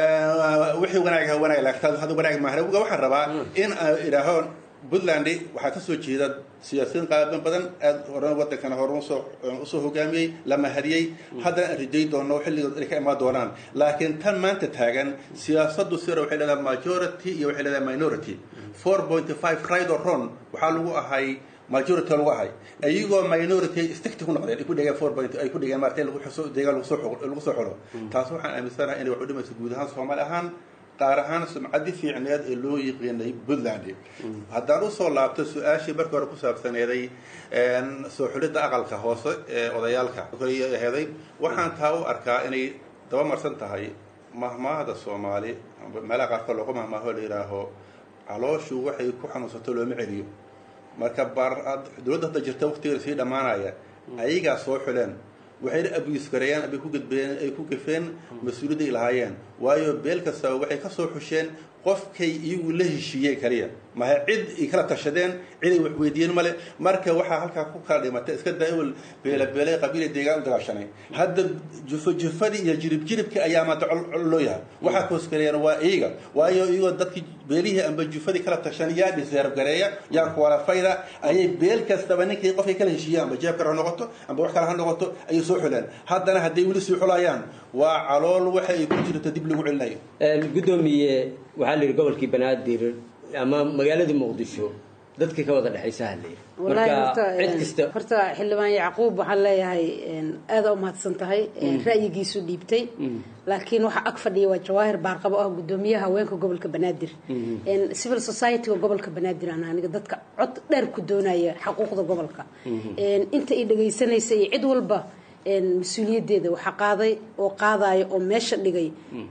wixii wanaag wanaag laakiin hada wanaag maahan waxaan rabaa in aan iraaho puntland waxaa ka soo jeeda siyaasiyiin qaaban badan aad hore wadankana hore usoo usoo hogaamiyey lama hadiyey haddana aan rajay doono xilligood inay ka imaan doonaan laakiin tan maanta taagan siyaasaddu sira waxay leedahay majority iyo waxay leedahay minority four point five right or wrong waxaa lagu ahay majority lagu ahay ayagoo minority istigti ku noqdeen ay ku dhigeen four point ay ku dhigeen maartay lagu xuso deegaan lagu soo lagu soo xolo taas waxaan aaminsanahay inay wax u dhimayso guud ahaan Soomaali ahaan qaar ahaan sumcadii fiicneed ee loo yiqiinay puntland haddaan usoo laabto su-aashii markii hore ku saabsaneeday soo xulidda aqalka hoose ee odayaalka heeday waxaan taa u arkaa inay daba marsan tahay mahmaahda soomaali meelaha qaarkood loogu mahmaaho la yidhaaho calooshu waxay ku xanuunsato looma celiyo marka dowladda hadda jirta waqtigeeda sii dhammaanaya ayagaa soo xuleen waxayna abuyis gareeyaan abay ku gudbeen ay ku gafeen mas-uuliyadda ay lahaayeen waayo beel kasta waxay ka soo xusheen qofkay iyagu la heshiiyeen kaliya maha cid ay kala tashadeen cid ay wax weydiiyeen male marka waxaa halkaa ku kala dhimatay iska daawal beela beelay qabiil deegaan u dagaashanay hadda jufo jufadii iyo jirib jiribkii ayaa maanta loo yahay waxaa koosgareeyaan waa iyaga waayo iyagoo dadkii beelihii amba jufadii kala tashan yaa dhiseerab gareeya yaa kuwala fayda ayay beel kastaba ninkii qofkay kala heshiiyeen amba jeebkar ha noqoto amba wax kale ha noqoto ayay soo xuleen haddana hadday weli sii xulayaan waa calool waxa ay ku jirto dib lagu celinayo gudoomiye waxaa la yidhi gobolkii banaadir ama magaaladii muqdisho dadka ka wada dhexaysa halay marka cid kasta horta xildhibaan Yacquub waxaan leeyahay aad u mahadsan tahay ra'yigiisu dhiibtay laakiin waxa ag fadhiya waa Jawaahir Baarqabo ah gudoomiyaha haweenka gobolka Banaadir in civil society gobolka Banaadir aan aniga dadka cod dheer ku doonaya xuquuqda gobolka inta ay dhageysanaysa cid walba mas-uuliyadeeda waxa qaaday oo qaadayo oo meesha dhigay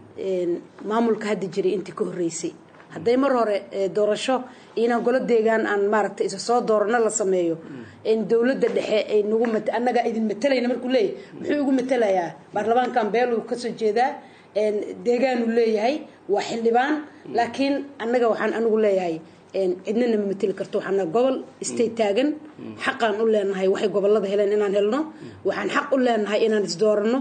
maamulka hadda jiray intii ka horeysay hadday mar hore doorasho inaan golo deegaan aan maaragtay isa soo doorano la sameeyo in dowladda dhexe ay nagu mat annaga idin matalayna markuu leeyahay muxuu ugu matalayaa baarlamaankan beel uu ka soo jeedaa deegaan uu leeyahay waa xildhibaan laakiin annaga waxaan anigu leeyahay cidna nama matali karto waxaana gobol istay taagan xaqaan u leenahay waxay gobolada heleen inaan helno waxaan xaq u leenahay inaan isdoorano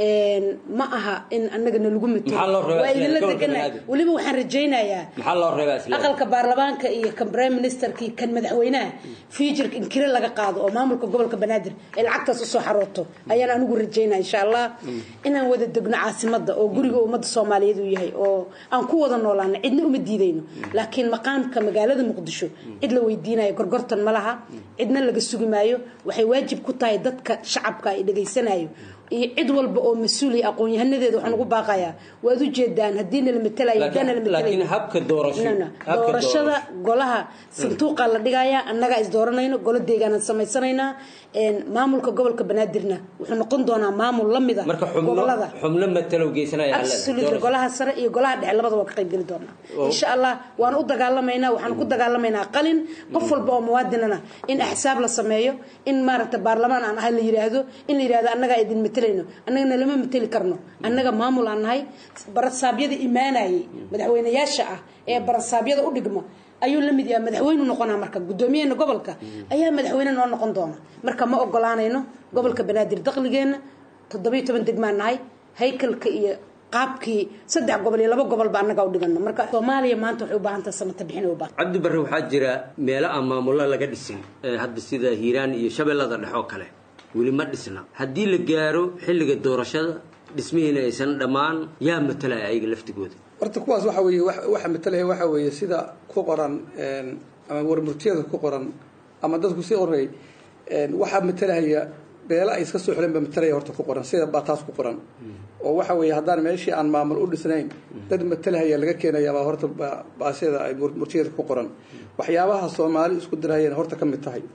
ma aha in annagana lagu matalo waa idinla deganahay weliba waxaan rajaynayaa aqalka baarlamaanka iyo kan prime ministerkii kan madaxweynaha futureka in kira laga qaado oo maamulka gobolka banaadir ee lacagtaas usoo xarooto ayaan anigu rajaynaya insha allah inaan wada degno caasimada oo guriga ummadda soomaaliyeed uu yahay oo aan ku wada noolaano cidna uma diidayno laakiin maqaamka magaalada muqdisho cid la weydiinayo gorgortan ma laha cidna laga sugi maayo waxay waajib ku tahay dadka shacabka ay dhageysanayo iyo cid walba oo mas-uul iyo aqoon-yahanadeeda waxaan ugu baaqayaa waad u jeedaan haddii nala matelayo haddaan nala laakiin habka doorasho doorashada golaha sanduuqa la dhigayaa annagaa is dooranayno golo deegaanaan samaysanaynaa maamulka gobolka banaadirna wuxuu noqon doonaa maamul la mid ah gobolada xubno matalow geysanaya absolutely golaha sare iyo golaha dhexe labada waa ka qayb geli doonaa insha allah waan u dagaalamaynaa waxaan ku dagaalamaynaa qalin qof walba oo muwaadinana in axsaab la sameeyo in maaragta baarlamaan aan ahay la yiraahdo in la yiraahdo annagaa idin matalayno annagana lama matali karno annaga maamul aan nahay barasaabyada imaanayay madaxweynayaasha ah ee barasaabyada u dhigmo ayuu la mid yahay madaxweyne noqonaa marka gudoomiyaha gobolka ayaa madaxweyne noo noqon doona marka ma ogolaanayno gobolka banaadir dakhligeena toddoba iyo toban degmaan nahay haykalka iyo qaabkii saddex gobol iyo laba gobol baa annaga u dhigano marka Soomaaliya maanta waxay u baahan tahay samata bixin u baahan Cabdi Barre waxaa jira meelo aan maamulo laga dhisin hadda sida Hiiraan iyo Shabeellada Dhexe oo kale weli ma dhisna haddii la gaaro xilliga doorashada dhismihiina aysan dhammaan yaa matalaya ayaga laftigooda horta kuwaas waxa weeye waxa matalaya waxa weeye sida ku qoran ama warmurtiyada ku qoran ama dadku si qoray waxa matalaya beela ay iska soo xileen ba matalaya horta ku qoran sida baa taas ku qoran oo waxa weeye haddaan meeshii aan maamul u dhisnayn dad matalaya laga keenaya baa horta baasida ay warmurtiyada ku qoran waxyaabaha Soomaali isku dirayeen horta ka mid tahay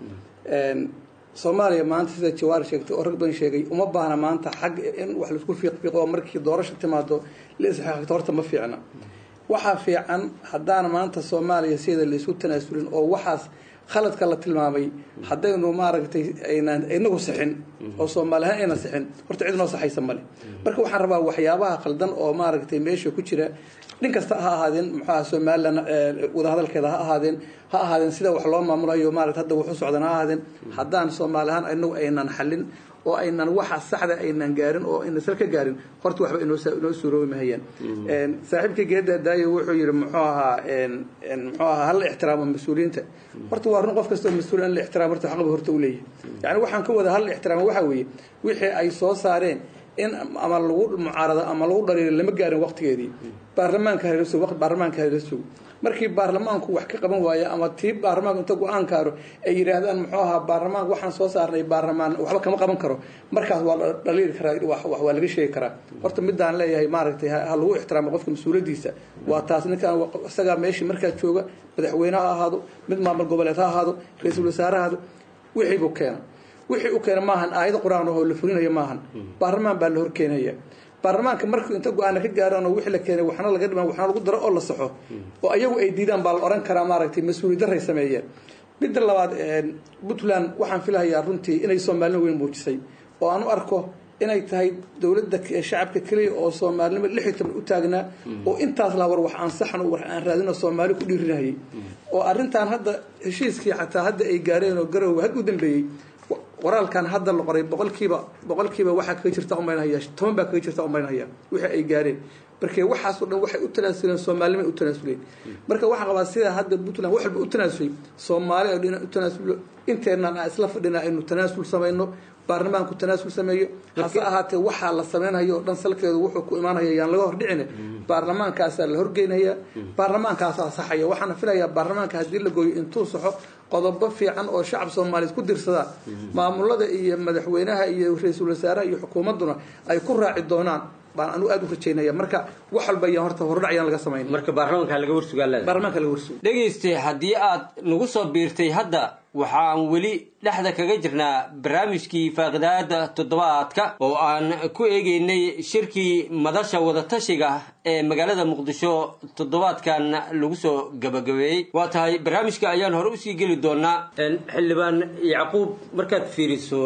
Soomaaliya maanta sida Jawaar sheegtay oo rag badan sheegay uma baahna maanta xaq in wax la isku fiiqfiiqo markii doorasho timaado la isxaaqto horta ma fiicna waxa fiican haddaan maanta Soomaaliya sida la isku tanaasulin oo waxaas khaladka la tilmaamay haddaynu maaragtay aynaan inagu saxin oo Soomaaliya ayna saxin horta cid noo saxaysan male marka waxaan rabaa waxyaabaha qaldan oo maaragtay meesha ku jira dhin kasta ha ahaadeen maxaa Soomaaliland wada hadalkeeda ha ahaadeen ha ahaadeen sida wax loo maamulayo maaragtay hadda wuxuu socdaan ha ahaadeen haddaan Soomaaliland aynu aynan xalin oo aynan waxa saxda aynan gaarin oo in sar ka gaarin horta waxba inoo inoo suuroobi mahayeen een saaxiibka geeda daayo wuxuu yiri muxuu ahaa een een muxuu ahaa hal ixtiraam mas'uuliyiinta horta waa run qof kasta mas'uul in la ixtiraamo horta xaqba horta u leeyahay yani waxaan ka wada hal ixtiraam waxa weeye wixii ay soo saareen in ama lagu mucaarada ama lagu dhaliilo lama gaarin waqtigeedii baarlamaanka hayso waqti baarlamaanka hayso markii baarlamaanku wax ka qaban waayo ama tii baarlamaanku inta go'aan kaaro ay yiraahdaan muxuu ahaa baarlamaanku waxaan soo saarnay baarlamaan waxba kama qaban karo markaas waa dhaliil karaa wax wax waa laga sheegi karaa horta midaan leeyahay maaragtay ha lagu ixtiraamo qofka mas'uuliyadiisa waa taas ninkan isaga meeshii markaa jooga madaxweyne ha ahaado mid maamul goboleed ha ahaado ra'iisul wasaare ha ahaado wixii buu keenay wixii uu keenay maahan aayad quraan oo la fulinayo maahan baarlamaan baa la hor keenaya baarlamaanka markuu inta go'aan ka gaaraan oo wixii la keenay waxna laga dhiman waxna lagu daro oo la saxo oo ayagu ay diidaan baa la oran karaa maaragtay mas'uuliyad darray sameeyeen midda labaad Puntland waxaan filayaa runtii inay Soomaaliland weyn muujisay oo aan u arko inay tahay dawladda shacabka kaliya oo Soomaaliland lix iyo toban u taagnaa oo intaas la war wax aan saxan oo wax aan raadino Soomaali ku dhiirinayay oo arintan hadda heshiiskii xataa hadda ay gaareen oo garow had u dambeeyay qoraalkan hadda la qoray boqolkiiba boqolkiiba waxa ka jirta umaynaya toban baa ka jirta umaynaya wixii ay gaareen markay waxaas oo dhan waxay u tanaasuleen Soomaaliland u tanaasuleen marka waxa qabaa sida hadda Puntland wax walba u tanaasulay Soomaaliya oo dhan u tanaasulo inteena isla fadhina inuu tanaasul sameeyno baarlamaanku tanaasul sameeyo hase ahaatee waxa la sameynayo dhan salkeedu wuxuu ku imaanaya yaan laga hor dhicin baarlamaankaas la horgeynaya baarlamaankaas saxaya waxaan filayaa baarlamaanka hadii la gooyo intuu saxo qodobo fiican oo shacab Soomaaliyeed ku dirsada maamulada iyo madaxweynaha iyo ra'iisul wasaaraha iyo xukuumaduna ay ku raaci doonaan baan anu aad u rajeynaya marka wax walba ay horta hordhacayaan laga sameeyay marka baarlamaanka laga warsugaa leedahay baarlamaanka laga warsugaa dhageystay hadii aad nagu soo biirtay hadda waxaan weli dhexda kaga jirnaa barnaamijkii faaqidaada toddobaadka oo aan ku eegaynay shirkii madasha wada tashiga ee magaalada Muqdisho toddobaadkan lagu soo gabagabeeyay waa tahay barnaamijka ayaan hore u sii geli doonaa xildhibaan Yacquub markaad fiiriso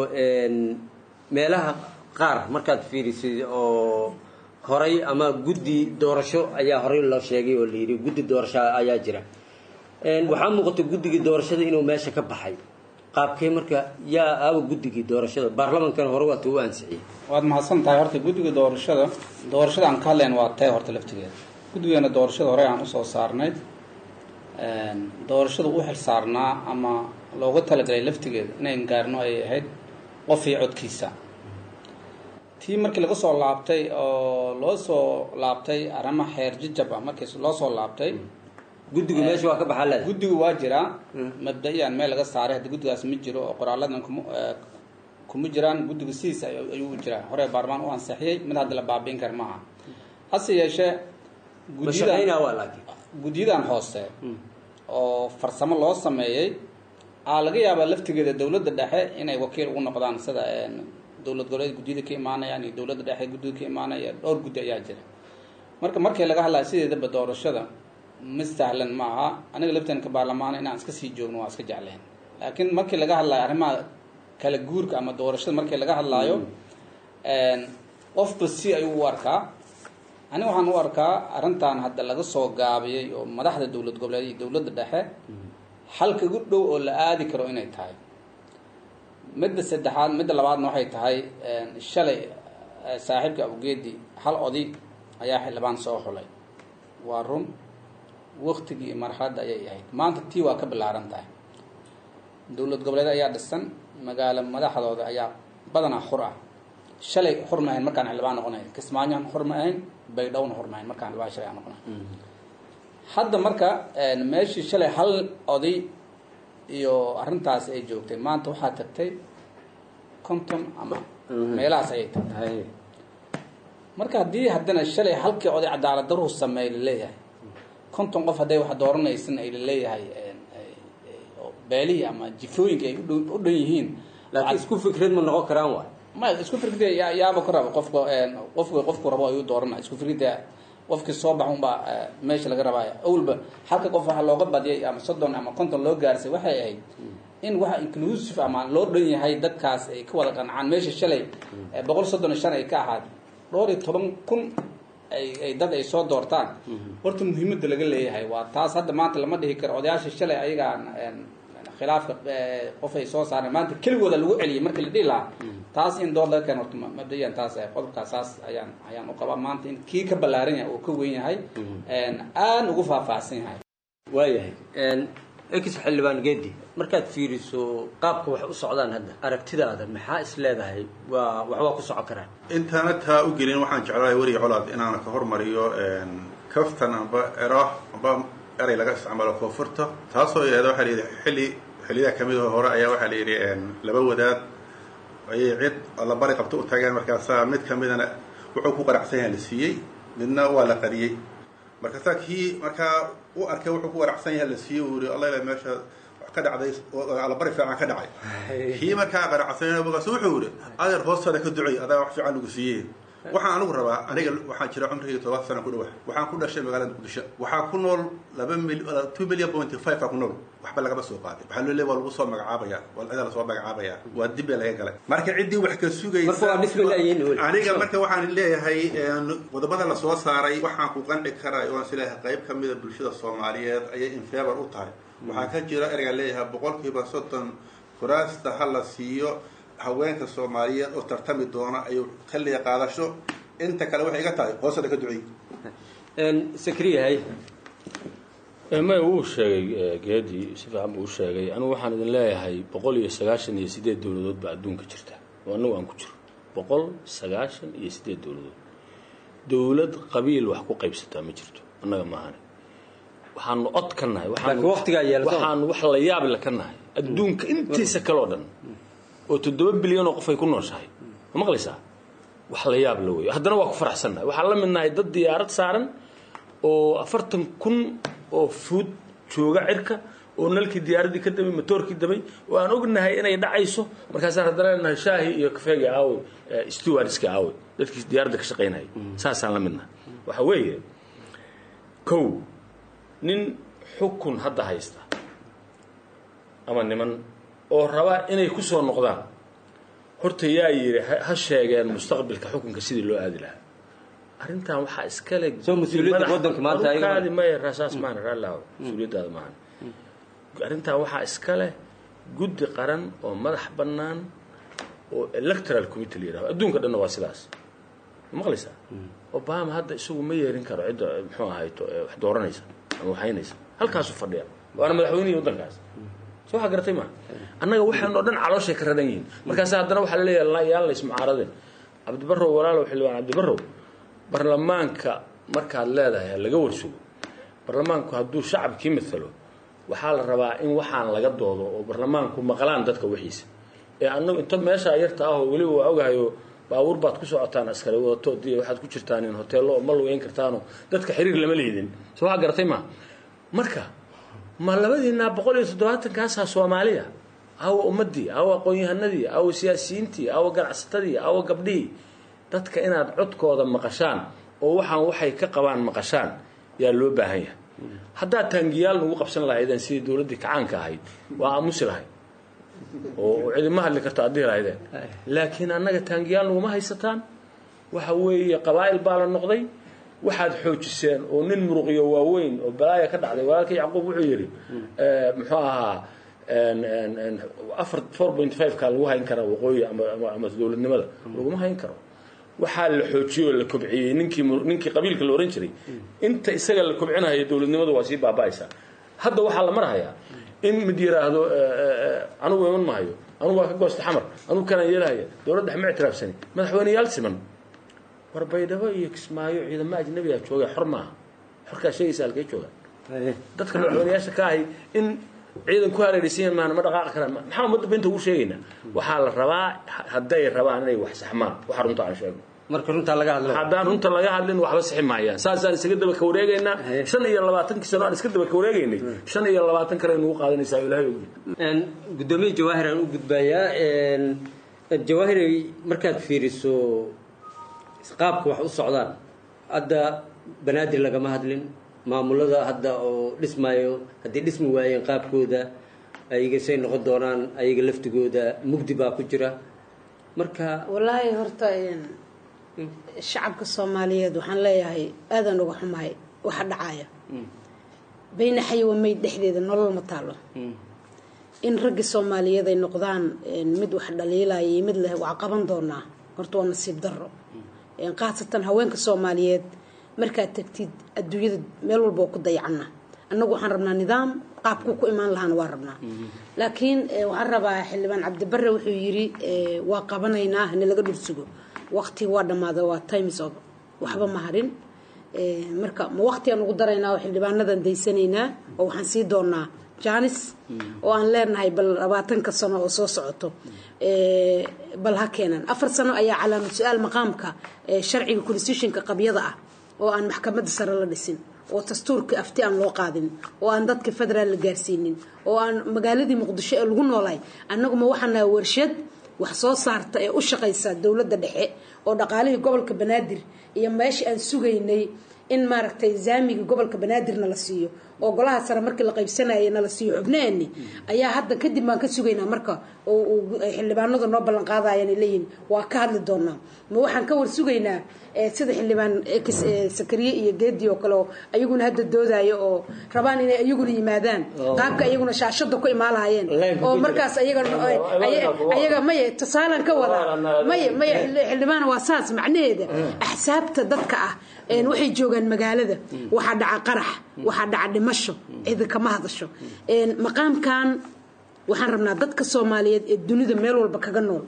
meelaha qaar markaad fiirisay oo horay ama guddi doorasho ayaa horay loo sheegay oo la yiri guddi doorasho ayaa jira een waxa muuqata guddigii doorashada inuu meesha ka baxay qaabkee marka yaa aaw guddigii doorashada baarlamaankan hore waa tuu ansixiyay waad mahadsan tahay horta guddiga doorashada doorashada aan ka hadleen waa tay horta laftigeeda guddigeena doorashada hore aan u soo saarnay een doorashada u xil saarnaa ama looga talagalay laftigeeda inay gaarno ay ahayd qof iyo codkiisa tii markii laga soo laabtay oo loo soo laabtay arama xeer jajab markii loo soo laabtay guddigu meesha waa ka baxalay guddigu waa jira mabda'iyaan meel laga saaray hadda guddigaas ma jiro oo qoraaladan kuma jiraan guddiga sidiisa ayuu jiraa hore baarlamaan u ansixiyey mid hadda la baabi'in kara maaha hase yeeshee guddiyadan hoose oo farsamo loo sameeyey aa laga yaabaa laftigeeda dowladda dhexe inay wakiil ugu noqdaan sida dowlad goboleed guddiyada ka imaanayaan iyo dowladda dhexe guddiyada ka imaanaya dhowr guddi ayaa jira marka markii laga hadlayo sideedaba doorashada ma sahlan ma aha aniga laftanka baarlamaan inaan iska sii joogno waa iska jecleen laakiin markii laga hadlayo arrimaha kala guurka ama doorashada markii laga hadlayo qofba si ayuu u arkaa aniga waxaan u arkaa arrintan hadda laga soo gaabiyey oo madaxda dowlad goboleed iyo dowladda dhexe halka ugu dhow oo la aadi karo inay tahay midda saddexaad midda labaadna waxay tahay shalay saaxiibka awgeedi hal oday ayaa xildhibaan soo xulay waa run waktigii iyo marxaladda ayay ahayd maanta tii waa ka ballaaran tahay dowlad goboleed ayaa dhisan magaalo madaxdooda ayaa badanaa xur ah shalay xur ma ahayn markaan xildhibaan noqonayn kismaayohan xur ma ahayn baydhowna xur ma ahayn markaan xildhibaan shalay aan noqonayn hadda marka meeshii shalay hal oday iyo arrintaas ay joogtay maanta waxaa tagtay konton ama meelahaas ayay tagtay marka haddii haddana shalay halkii oday cadaalad daruhu sameey laleeyahay konton qof hadday wax dooranaysan ay laleeyahay beelihii ama jifooyinka ay u dhan yihiin laakiin isku fikrad ma noqon karaan waay ma isku fikrad yaaba ka rabo qofka qofka qofku rabo ayuu doorana isku fikrada qofkii soo bax unbaa meesha laga rabaayo awalba halka qof waxa looga badiyay ama soddon ama konton loo gaarsay waxay ahayd in waxa inclusive ama loo dhan yahay dadkaas ay ka wada qancaan meesha shalay boqol soddon iyo shan ay ka ahaad dhowr iyo toban kun ay ay dad ay soo doortaan horta muhiimadda laga leeyahay waa taas hadda maanta lama dhihi karo odayaasha shalay ayagaan khilaafka qof ay soo saareen maanta keligooda lagu celiyay markii la dhihi lahaa taas in door laga keeno horta mabdayan taas qodobkaas saas ayaan ayaan u qabaa maanta in kii ka ballaaran yahay oo ka weyn yahay aan ugu faahfaahsan yahay waayahay ex xildhibaan geedi markaad fiiriso qaabka wax u socdaan hadda aragtidaada maxaa is leedahay waa waxbaa ku socon karaa intaana taa u gelin waxaan jeclahay weriga colaad inaan ka hormariyo kaftan amba ero amba eray laga isticmaalo koonfurta taasoo iyada waxaa la yidhi xilli xilliyaha kamid oo hore ayaa waxaa la yidhi laba wadaad ayay cid la bari qabto u taageen markaasaa mid kamidana wuxuu ku qaracsan yahay la siiyey midna waa la qariyey markaasaa kii markaa u arkay wuxuu ku qaracsan yahay la siiyey uu yidhi allah ilaa meesha wax ka dhacday allabari fiican ka dhacay kii markaa qaracsan markaas wuxuu yidhi adeer hoostaada ka ducay adaa wax fiican lagu siiyey waxaan anigu rabaa aniga waxaan jira cumrigii todobaad sano ku dhawa waxaan ku dhashay magaalada muqdisho waxaa ku nool laba mil two million point five ku nool waxba lagama soo qaaday waxaa loo leeyahay waa lagu soo magacaabaya waa cida la soo magacaabaya waa dib baa laga galay marka ciddii wax ka sugaysa aniga marka waxaan leeyahay wadamada la soo saaray waxaan ku qanci karaa oo silaha qayb ka mid ah bulshada Soomaaliyeed ayay in favor u tahay waxaa ka jira erga leeyahay boqolkiiba soddon kuraasta hal la siiyo haweenka Soomaaliyeed oo tartami doona ayuu xilliga qaadasho inta kale waxay iga tahay hoosada ka ducay een sakriyahay ma uu sheegay geedi si fiican uu sheegay anu waxaan idin leeyahay boqol iyo sagaashan iyo sideed dawladood baa adduunka jirta oo anagu aan ku jiro boqol sagaashan iyo sideed dawladood dawlad qabiil wax ku qaybsata ma jirto annaga ma ahan waxaan od ka nahay waxaan waqtiga yeelto waxaan wax la yaab la ka nahay adduunka intiisa kale oo dhan oo toddoba bilyan oo qof ay ku nooshahay ma maqlaysaa wax la yaab la weeyo haddana waa ku faraxsanahay waxaan la midnahay dad diyaarad saaran oo afartan kun oo food jooga cirka oo nalkii diyaaradii ka damay motorkii damay oo aan ognahay inay dhacayso markaasaan haddana leenahay shaahi iyo kafeega aawe stewardska aawe dadkii diyaaradda ka shaqaynayay saasaan la midnahay waxa weeye kow nin xukun hadda haysta ama niman oo raba inay ku soo noqdaan horta yaa yiri ha sheegeen mustaqbalka xukunka sidii loo aadi lahaa arrintan waxa iska leeg soo mas'uuliyadda wadanka maanta ay qaadi ma rasaas maan raallah mas'uuliyadda maan arrintan waxa iska leh guddi qaran oo madax bannaan oo electoral committee leeyahay adduunka dhan waa sidaas maqlaysaa Obama hadda isagu ma yeerin karo cid muxuu ahayto wax dooranaysa ama waxaynaysa halkaas u fadhiya waana madaxweynaha wadankaas soo xagartay ma annaga waxaan oo dhan calooshay ka radan yihiin markaas haddana waxa la leeyahay yaa la ismucaarade Cabdi Barrow walaalo xilwaan Cabdi Barrow barlamaanka markaad leedahay laga warsugo barlamaanku hadduu shacabkii midalo waxaa la rabaa in waxaan laga doodo oo barlamaanku maqlaan dadka wixiisa ee annagu inta meesha yarta ah oo weliba waa ogahayo baabuur baad ku socotaan askari wadato dii waxaad ku jirtaan in hoteelo ma lugeyn kartaano dadka xiriir lama leedin soo waxa garatay ma marka ma labadiina boqol iyo toddobaatan kaas Soomaaliya aw ummadii aw aqoon-yahanadii aw siyaasiyiintii aw ganacsatadii aw gabdhii dadka inaad codkooda maqashaan oo waxaan waxay ka qabaan maqashaan yaa loo baahan yahay hadda tangiyaal lagu qabsan lahaydeen sidii dawladda kacaanka ahayd waa aamusi lahayd oo ciidamada hadli karta adii lahaydeen laakiin annaga tangiyaal lagu ma haysataan waxa weeye qabaa'il baa la noqday waxaad xoojiseen oo nin muruqiyo waaweyn oo balaaya ka dhacday walaalkii Yacquub wuxuu yiri ee muxuu ahaa ان ان ان four point five ka lagu hayn karo waqooyi ama ama dawladnimada lagu ma hayn karo waxa la xoojiyo la kobciyay ninkii ninkii qabiilka la oran jiray inta isaga la kobcinayo dawladnimadu waa si baabaaysa hadda waxa la marayaa in mid yiraahdo anigu weeman maayo anigu waa ka goosta xamar anigu kana yeelaya dawladda ma ictiraafsani madaxweynayaal siman warbaydaba iyo kismaayo ciidamada ajnabiga jooga xorma xorka shay saalkay jooga dadka madaxweynayaasha ka ahay in ciidan ku hareeraysan ma ma dhaqaaq karaan maxaa umada binta ugu sheegayna waxa la rabaa haday rabaan inay wax saxmaan waxa runta aan sheegno marka runta laga hadlo hadaan runta laga hadlin waxba saxi maayaan saasaan isaga daba ka wareegayna shan iyo labaatan sano aan iska daba ka wareegaynay shan iyo labaatan kale inuu qaadanaysaa ilaahay ugu een gudoomiye Jawaahir aan u gudbayaa een Jawaahir markaad fiiriso qaabka wax u socdaan hadda banaadir laga ma hadlin maamulada hadda oo dhismayo hadii dhismi waayeen qaabkooda ayaga say noqon doonaan ayaga laftigooda mugdi baa ku jira marka wallahi horta een shacabka Soomaaliyeed waxaan leeyahay aadan uga xumahay waxa dhacaya bayna xayawa may dhexdeeda nolol ma taalo in rag Soomaaliyeed ay noqdaan mid wax dhaliilay mid leh wax qaban doona horta waa nasiib darro een qaasatan haweenka Soomaaliyeed marka tagtid adduunyada meel walba ku dayacna annagu waxaan rabnaa nidaam qaabku ku imaan lahaan waa rabnaa laakiin waxaan rabaa xildhibaan Cabdi Barre wuxuu yiri waa qabanaynaa in laga dhursugo waqti waa dhamaada waa times of waxba ma harin marka ma waqti aan ugu daraynaa xildhibaanadan daysanayna oo waxaan sii doonaa Janis oo aan leenahay bal labaatan ka sano oo soo socoto ee bal ha keenan afar sano ayaa calaamad su'aal maqaamka sharciga constitutionka qabyada ah oo aan maxkamadda sare la dhisin oo dastuurka afti aan loo qaadin oo aan dadka federaal la gaarsiinin oo aan magaaladii Muqdisho ee lagu noolay annagu ma waxana warshad wax soo saarta ee u shaqeysa dawladda dhexe oo dhaqaalihii gobolka Banaadir iyo meeshii aan sugaynay in maaragtay zaamiga gobolka Banaadirna la siiyo oo golaha sare markii la qaybsanayna la siiyo xubneeni ayaa hadda kadib baan ka sugaynaa marka oo xildhibaanadu noo ballan qaadayaan leeyin waa ka hadli doonaa ma waxaan ka war sugaynaa sida xildhibaan Sakariye iyo Geedi oo kale ayaguna hadda doodayo oo rabaan inay ayaguna yimaadaan qaabka ayaguna shaashada ku imaalaayeen oo markaas ayaga ayaga may tasaalan ka wada may may xildhibaan waa saas macnaheeda ahsaabta dadka ah een waxay joogan magaalada waxa dhaca qarax waxa dhaca dhimasho cid kama hadasho een maqaamkan waxaan rabnaa dadka Soomaaliyeed ee dunida meel walba kaga nool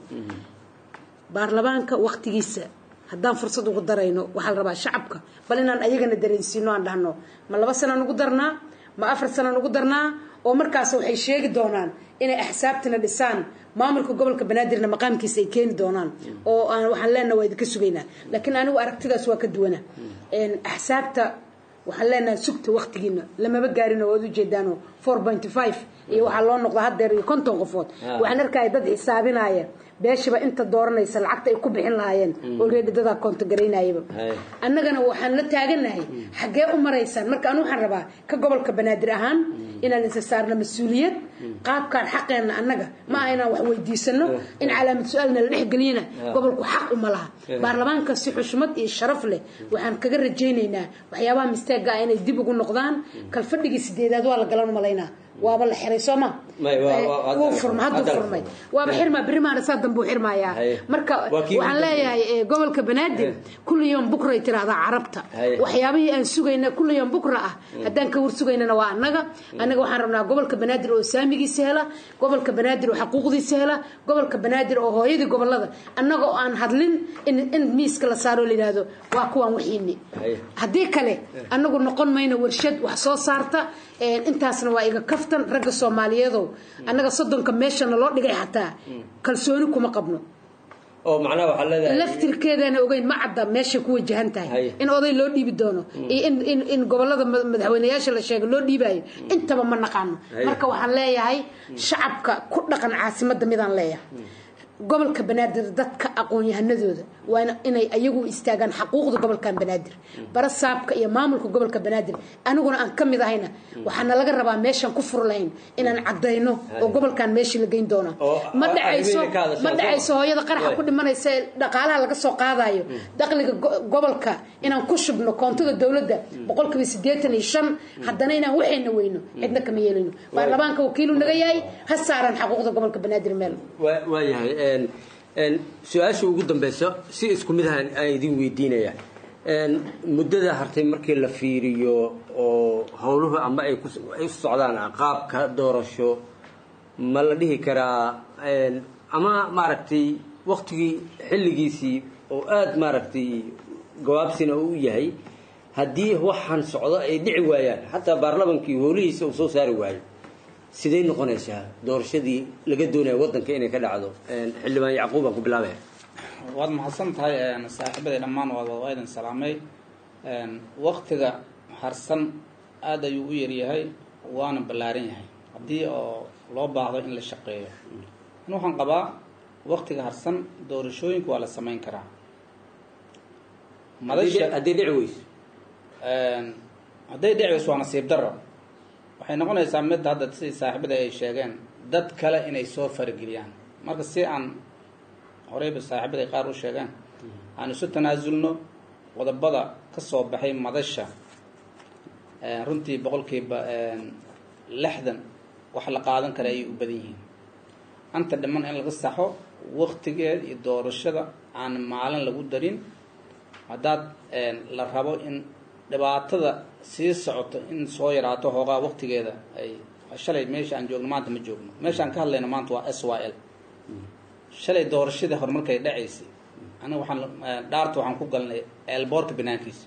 baarlamaanka waqtigiisa haddaan fursad ugu darayno waxa la rabaa shacabka bal inaan ayagana dareensiino aan dhahno ma laba sano ugu darnaa ma afar sano ugu darnaa oo markaas waxay sheegi doonaan inay ahsaabtina dhisaan maamulka gobolka Banaadirna maqaamkiisa ay keeni doonaan oo aan waxaan leenahay way ka sugaynaa laakiin anigu aragtidaas waa ka duwana een ahsaabta waxaan leenahay sugta waqtigiina lamaba gaarin oo u jeedano four point five iyo waxa loo noqdo hadda iyo konton qofood waxaan arkay dad xisaabinaya beeshiba inta dooranaysa lacagta ay ku bixin lahaayeen oo reedada konto gareynayba annagana waxaan la taaganahay xagee u maraysan marka anu waxaan rabaa ka gobolka Banaadir ahaan inaan isa saarna mas'uuliyad qaabkan xaqeena annaga ma ayna wax weydiisano in calaamad su'aalna la dhexgeliyana gobolku xaq uma laha baarlamaanka si xushmad iyo sharaf leh waxaan kaga rajaynaynaa waxyaabaha mistake ah inay dib ugu noqdaan kal fadhigi sideedaad waa la galan malaynaa waaba la xiray Soomaa waa furmay hadda furmay waaba xirma birimaana saadan buu xirmayaa marka waxaan leeyahay gobolka Banaadir kulli yoom bukra tiraada carabta waxyaabaha aan sugayna kulli yoom bukra ah hadaan ka war sugaynana waa annaga annaga waxaan rabnaa gobolka Banaadir oo saamigiisa hela gobolka Banaadir oo xuquuqdiisa hela gobolka Banaadir oo hooyadii gobolada annaga oo aan hadlin in in miiska la saaro lilaado waa kuwan waxiini hadii kale annagu noqon mayna warshad wax soo saarta intaasna waa iga kaf kaftan ragga Soomaaliyeedo annaga soddonka meeshana loo dhigay xataa kalsooni kuma qabno oo macnaha waxa leedahay laftirkeedana ogeyn ma cadda meesha ku wajahan tahay in oday loo dhiibi doono in in in gobolada madaxweynayaasha la sheegay loo dhiibayo intaba ma naqaano marka waxaan leeyahay shacabka ku dhaqan caasimadda midaan leeyahay gobolka Banaadir dadka aqoon-yahanadooda waa inay ayagu istaagaan xuquuqda gobolka Banaadir barasaabka iyo maamulka gobolka Banaadir aniguna aan kamid ahayna waxaana laga rabaa meeshan ku fur lahayn inaan cadeyno oo gobolkan meeshii la geyn doona ma dhacayso ma dhacayso hooyada qaraxa ku dhimanaysa dhaqaalaha laga soo qaadayo dakhliga gobolka inaan ku shubno koontada dawladda boqolkiiba siddeetan iyo shan haddana inaan waxayna weyno cidna kama yeelino baarlamaanka wakiilu naga yahay ha saaran xuquuqda gobolka Banaadir meel waa yahay een een su'aasha ugu dambaysa si isku mid ah aan idin weydiinaya een muddada hartay markii la fiiriyo oo howluhu ama ay ku ay socdaan qaabka doorasho ma la dhihi karaa een ama maaragtay waqtigii xilligiisii oo aad maaragtay go'aabsina uu yahay haddii waxaan socdo ay dhici waayaan xataa baarlamaankii howlihiisa uu soo saari waayo sidee noqonaysaa doorashadii laga doonayo wadanka inay ka dhacdo een xildhibaan Yacquub aan ku bilaabay waad mahadsan tahay een saaxiibada dhammaan waa wada salaamay een waqtiga harsan aad ayuu u yaryahay waana balaaran yahay hadii oo loo baahdo in la shaqeeyo inuu waxaan qabaa waqtiga harsan doorashooyinka waa la sameyn karaa madasha hadii dhici weyso een hadii dhici weyso waa nasiib darro waxay noqonaysaa mid hadda si saaxiibada ay sheegeen dad kale inay soo fargeliyaan marka si aan horeyba saaxiibada qaar u sheegeen aan isu tanaasulno wadabada ka soo baxay madasha ee runtii boqolkiiba lixdan wax la qaadan kara ay u badan yihiin anta dhiman in laga saxo waqtigeed iyo doorashada aan maalin lagu darin hadaad la rabo in dhibaatada sii socoto in soo yaraato hoogaa waqtigeeda ay shalay meesha aan joogno maanta ma joogno meesha aan ka hadlayno maanta waa S Y L shalay doorashada horumarkay dhacaysay aniga waxaan dhaarta waxaan ku galnay eelboorka banaankiisa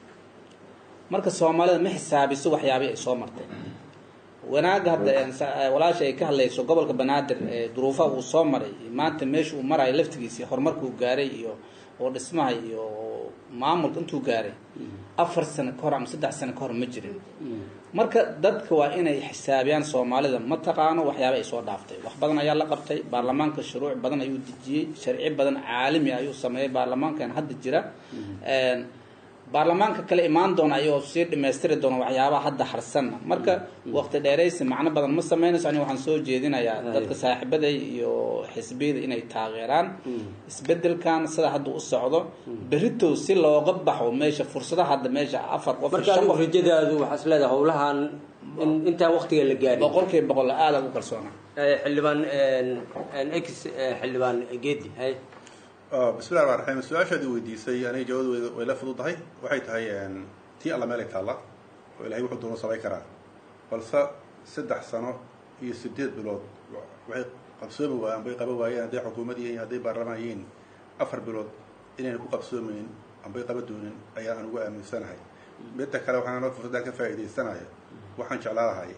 marka Soomaalida ma xisaabiso waxyaabo ay soo martay wanaaga hadda walaasha ay ka hadlayso gobolka Banaadir ee duruufaha uu soo maray maanta meesha uu maray laftigiisa horumarku gaaray iyo oo dhismaha iyo maamulka intuu gaaray afar sano ka hor ama saddex sano ka hor ma jirin marka dadka waa inay xisaabiyaan Soomaalida ma taqaano waxyaabo ay soo dhaaftay wax badan ayaa la qabtay baarlamaanka shuruuc badan ayuu dejiyay sharci badan caalami ayuu sameeyay baarlamaankan hadda jira een baarlamaanka kale imaan doona ayuu si dhameystiri doona waxyaabaha hadda harsan marka waqti dheeraysi macna badan ma sameynayso ani waxaan soo jeedinayaa dadka saaxiibada iyo xisbiyada inay taageeraan isbedelkan sida hadda u socdo berito si looga baxo meesha fursadaha hadda meesha afar qof marka rajadaadu waxa isleedahay howlahan inta waqtiga la gaaray boqolkiiba boqol aad ugu kalsoona xildhibaan een ex xildhibaan geedi hay بسم الله الرحمن الرحيم السؤال شادي ويديسي يعني جواد ولا فضود هاي وحيت هاي تي الله مالك الله ولا هي وحده نص باي كرا فلسا سدح سنة هي سديد بلاد وحي قبسوم وان بي قبوا هاي هذه حكومة دي هذه برلمانيين أفر بلاد إن يكون قبسومين عم بي قبدون أي أنا وقع من السنة هاي بيتكلم وحنا نطفي ذاك فائدة السنة هاي وحن شعلها هاي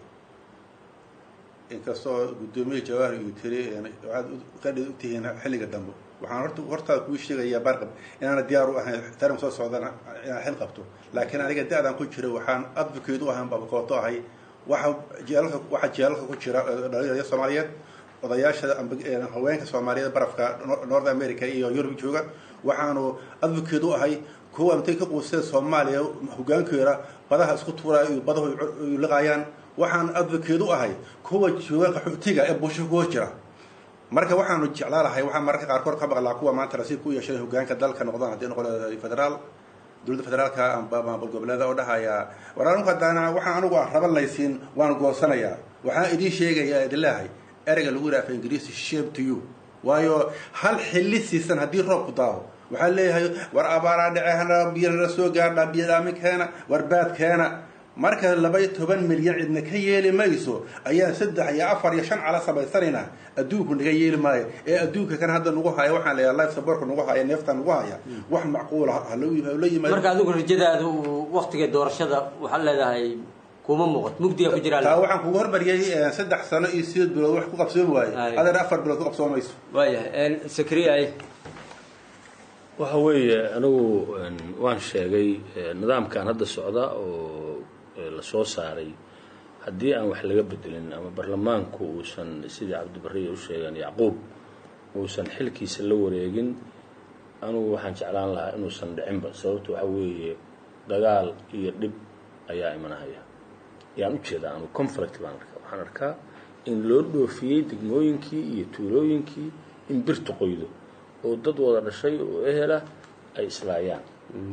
إن كسر قدومي جواري يتري يعني وعاد قد تهين حلقة دمه waxaan horta horta ku sheegayaa barqab inaan diyaar u ahay taram soo socdana inaan xil qabto laakiin aniga da'dan ku jiro waxaan advocate u ahaan babaqooto ahay waxa jeelka waxa jeelka ku jira dhalinyarada Soomaaliyeed odayaasha haweenka Soomaaliyeed barafka North America iyo Europe jooga waxaanu advocate u ahay kuwa intay ka quusay Soomaaliya hoggaankeeda badaha isku tuuray iyo badaha liqayaan waxaan advocate u ahay kuwa jooga qaxootiga ee bulshada ku jira marka waxaanu jeclaalahay waxaan marka qaar koor ka baqlaa kuwa maanta rasiib ku yeeshay hoggaanka dalka noqdaan hadii noqdo federaal dowladda federaalka amba maamul goboleeda oo dhahaya waraan ka daana waxaan anigu rabalaysiin waan goosanayaa waxaan idin sheegayaa idilaahay erayga lagu raafay ingiriisi shape to you waayo hal xilli siisan hadii roob ku daawo waxaa leeyahay war abaara dhacayna biyo la soo gaadha biyo dhaamin keena war baad keena marka laba iyo toban milyan cidna ka yeeli mayso ayaa saddex iyo afar iyo shan cala sabaysanayna adduunku naga yeeli maayo ee adduunka kan hadda nagu haya waxaan leeyahay life support nagu haya neefta nagu haya wax macquul ah loo yimaado marka adigu rajadaadu waqtiga doorashada waxa leedahay ku kuma muuqato mugdiga ku jiraan taa waxaan kugu hormariyay saddex sano iyo sideed bilood wax ku qabsoon waaye adeer afar bilood ku qabsoomayso waayahay sakriya waxa weeye anigu waan sheegay nidaamkan hadda socda oo la soo saaray haddii aan wax laga bedelin ama baarlamaanku uusan sidii cabdibarre u sheegan yacquub uusan xilkiisa la wareegin anigu waxaan jeclaan lahaa inuusan dhicinba sababto waxa weeye dagaal iyo dhib ayaa imanahaya yaan u jeedaa anu conflict baan arkaa waxaan arkaa in loo dhoofiyey degmooyinkii iyo tuulooyinkii in birtu qoydo oo dad wada dhashay oo ehela ay islaayaan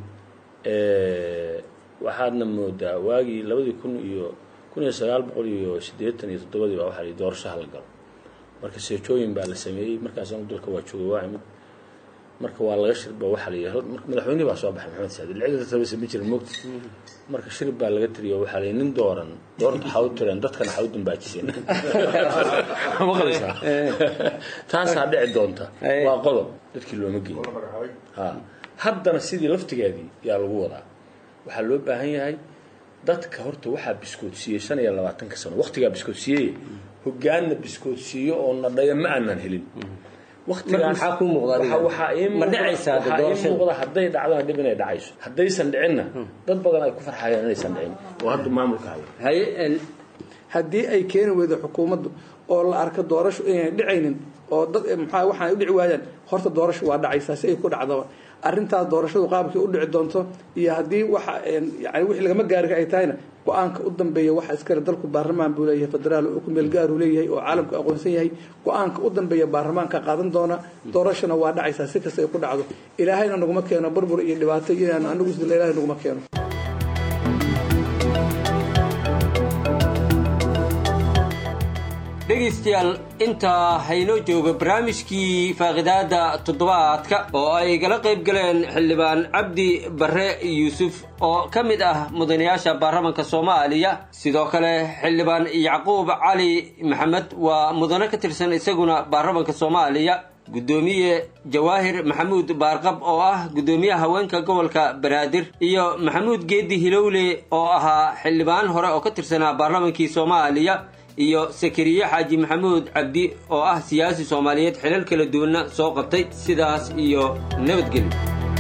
waxaadna moodaa waagii labadii kun iyo kun iyo sagaal boqol iyo siddeetan iyo toddobadii baa waxaa la doorasho hal galo marka seejooyin baa la sameeyey markaas anu dalka waa joogay waa imid marka waa laga shirba waxaa la yidhi madaxweynihi baa soo baxay maxamed saadi lacagta tabase ma jirin moogta marka shirib baa laga tiriyo waxaa la yidhi nin dooran doorta waxaa u tireen dadkana waxaa u dambaajiseen maqlaysaa taasaa dhici doonta waa qodob dadkii looma geeyo ha haddana sidii laftigeedii yaa lagu wadaa waxaa loo baahan yahay dadka horta waxaa biskoodsiiyey shan iyo labaatanka sano waqtigaa biskoodsiiyey hogaanna biskoodsiiyo oo nadhaya ma aanan helin waqtigan maxaa ku muuqdaa waxaa ii muuqda hadday dhacdana dhib inay dhacayso haddaysan dhicinna dad badan ay ku farxayaan inaysan dhicin oo hadda maamulka hayo haddii ay keeni weydo xukuumaddu oo la arko doorasho inay dhicaynin oo dad maxaa waxaan u dhici waayaan horta doorasho waa dhacaysaa si ay ku dhacdaba arrintaas doorashadu qaabkii u dhici doonto iyo haddii waxa yani wixii lagama gaari ay tahayna go-aanka u dambeeya waxa iskale dalku baarlamaan buu leeyahay federaal oo ku meel gaar uu leeyahay oo caalamku aqoonsan yahay go-aanka u dambeeya baarlamaanka qaadan doona doorashana waa dhacaysaa si kasta ay ku dhacdo ilaahayna naguma keeno burbur iyo dhibaato inaan anagu isdila ilaahay naguma keeno dhegaystayaal intaa haynoo jooga barnaamijkii faaqidaada toddobaadka oo ay gala qayb galeen xildhibaan cabdi barre yuusuf oo ka mid ah mudanayaasha baarlamaanka soomaaliya sidoo kale xildhibaan yacquub cali maxamed waa mudane ka tirsan isaguna baarlamaanka soomaaliya gudoomiye jawaahir maxamuud baarqab oo ah gudoomiyaha haweenka gobolka banaadir iyo maxamuud geedi hilowle oo ahaa xildhibaan hore oo ka tirsanaa baarlamaankii soomaaliya iyo sakariye xaaji maxamuud cabdi oo ah siyaasi soomaaliyeed xilal kala duwanna soo qabtay sidaas iyo nabadgelyo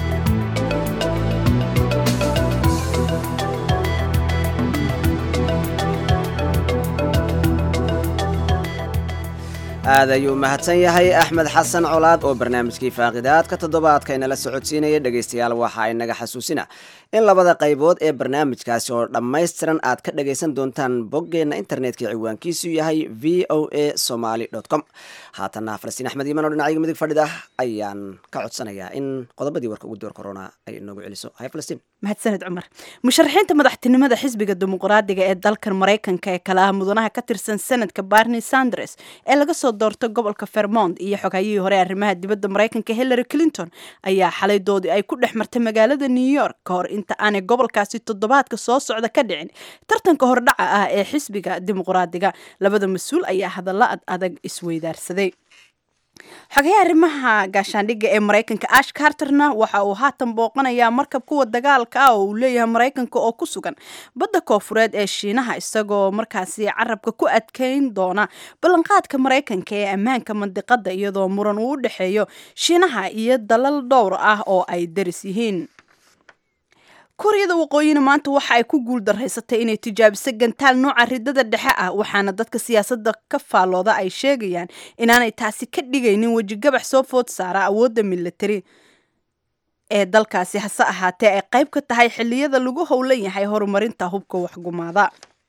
aad ayuu mahadsan yahay axmed xasan colaad oo barnaamijkii faaqidaadka toddobaadka inala socodsiinaya dhegaystayaal waxaa inaga xasuusina in labada qaybood ee barnaamijkaasi oo dhammaystiran aad ka dhagaysan doontaan boggeenna internetka ciwaankiisu yahay v o a somaly com haatanna falastiin axmed iiman oo dhinacayga midig fadhida ayaan ka codsanayaa in qodobadii warka ugu door korona ay inoogu celiso hay falastiin mahadsaned cumar musharaxiinta madaxtinimada xisbiga dimuqraadiga ee dalkan maraykanka ee kala ah mudanaha ka tirsan sanadka barney sanders ee laga soo doortay gobolka vermont iyo xogayihii hore arrimaha dibadda maraykanka hillary clinton ayaa xalaydoodii ay ku dhex martay magaalada new york ka hor inta aanay gobolkaasi toddobaadka soo socda ka dhicin tartanka hordhaca ah ee xisbiga dimuqraadiga labada mas-uul ayaa hadalla ad adag isweydaarsaday xogayaha arrimaha gaashaandhigga ee maraykanka ash carterna waxa uu haatan booqanayaa markab kuwa dagaalka ah oo uu leeyahay maraykanka oo ku sugan badda koofureed ee shiinaha isagoo markaasi carabka ku adkeyn doona ballanqaadka maraykanka ee ammaanka mandiqada iyadoo muran uu u dhexeeyo shiinaha iyo dalal dhowr ah oo ay daris yihiin kuuriyada waqooyina maanta waxa ay ku guul daraysatay inay tijaabiso gantaal nooca ridada dhexe ah waxaana dadka siyaasadda ka faallooda ay sheegayaan inaanay taasi ka dhigaynin wejigabax soo food saara awoodda militari ee dalkaasi hase ahaatee ay qayb ka tahay xilliyada lagu howlan yahay horumarinta hubka waxgumaada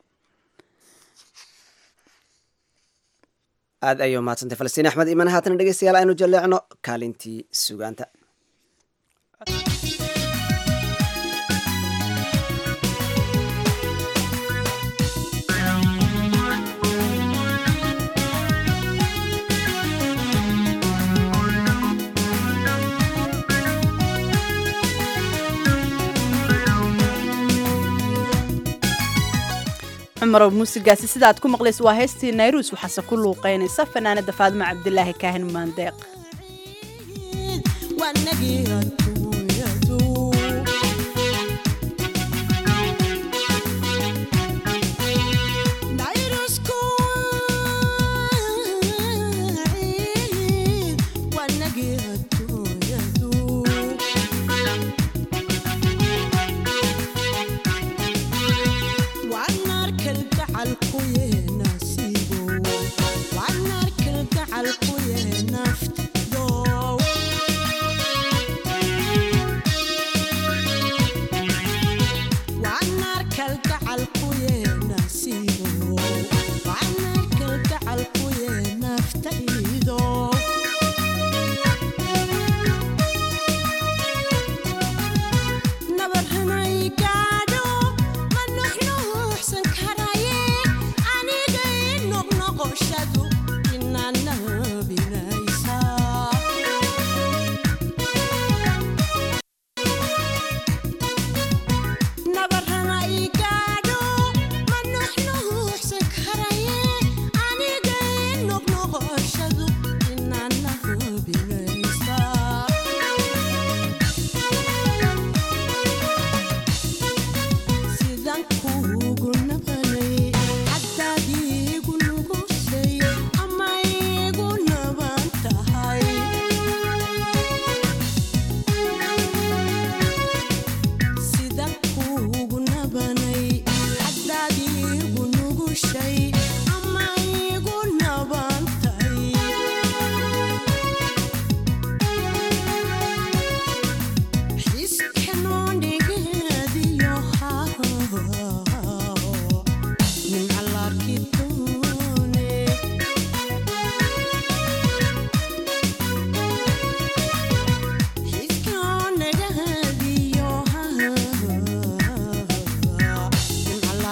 aad ayuu mahadsantay falastiin axmed iiman haatan dhegeystayaal aynu jaleecno kaalintii sugaanta cumaro muusigaasi sida aad ku maqlaysa waa heystii nayruus waxaase ku luuqeynaysa fanaanada faadimo cabdilaahi kaahin maandeeq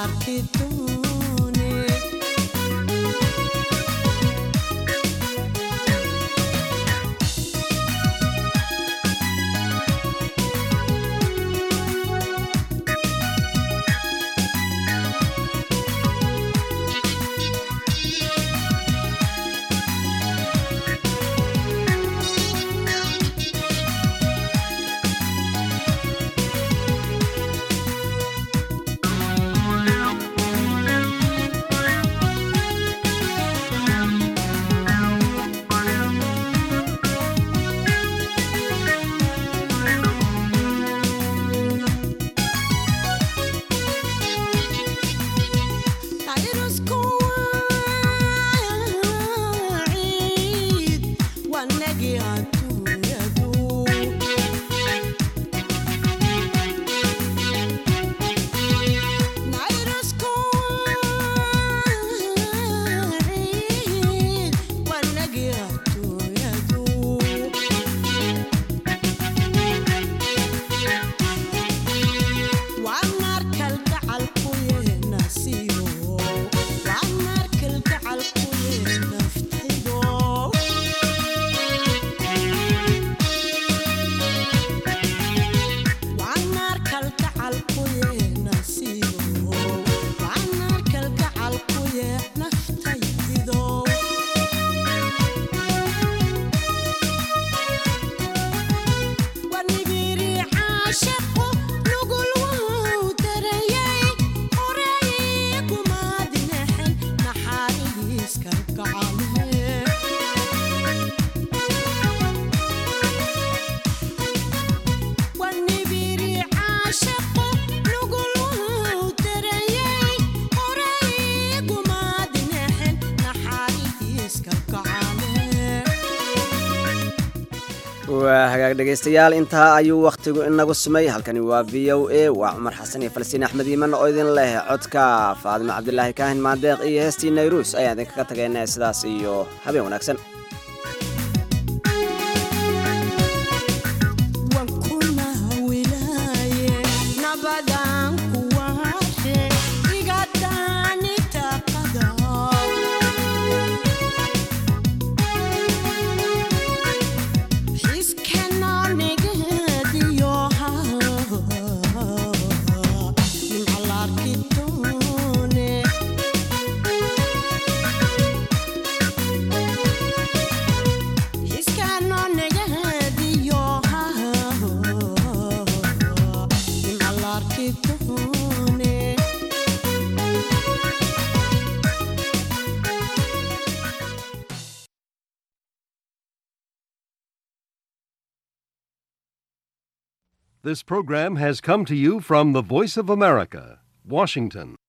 waa hagaag dhegaystayaal intaa ayuu wakhtigu inagu sumay halkani waa v o a waa cumar xasan iyo falsiin axmed iiman oo idin leh codka faadimo cabdilaahi kaahin maadeeq iyo heestii nayruus ayaan idinkaga tagaynaa sidaas iyo habeen wanaagsan This program has come to you from the Voice of America, Washington.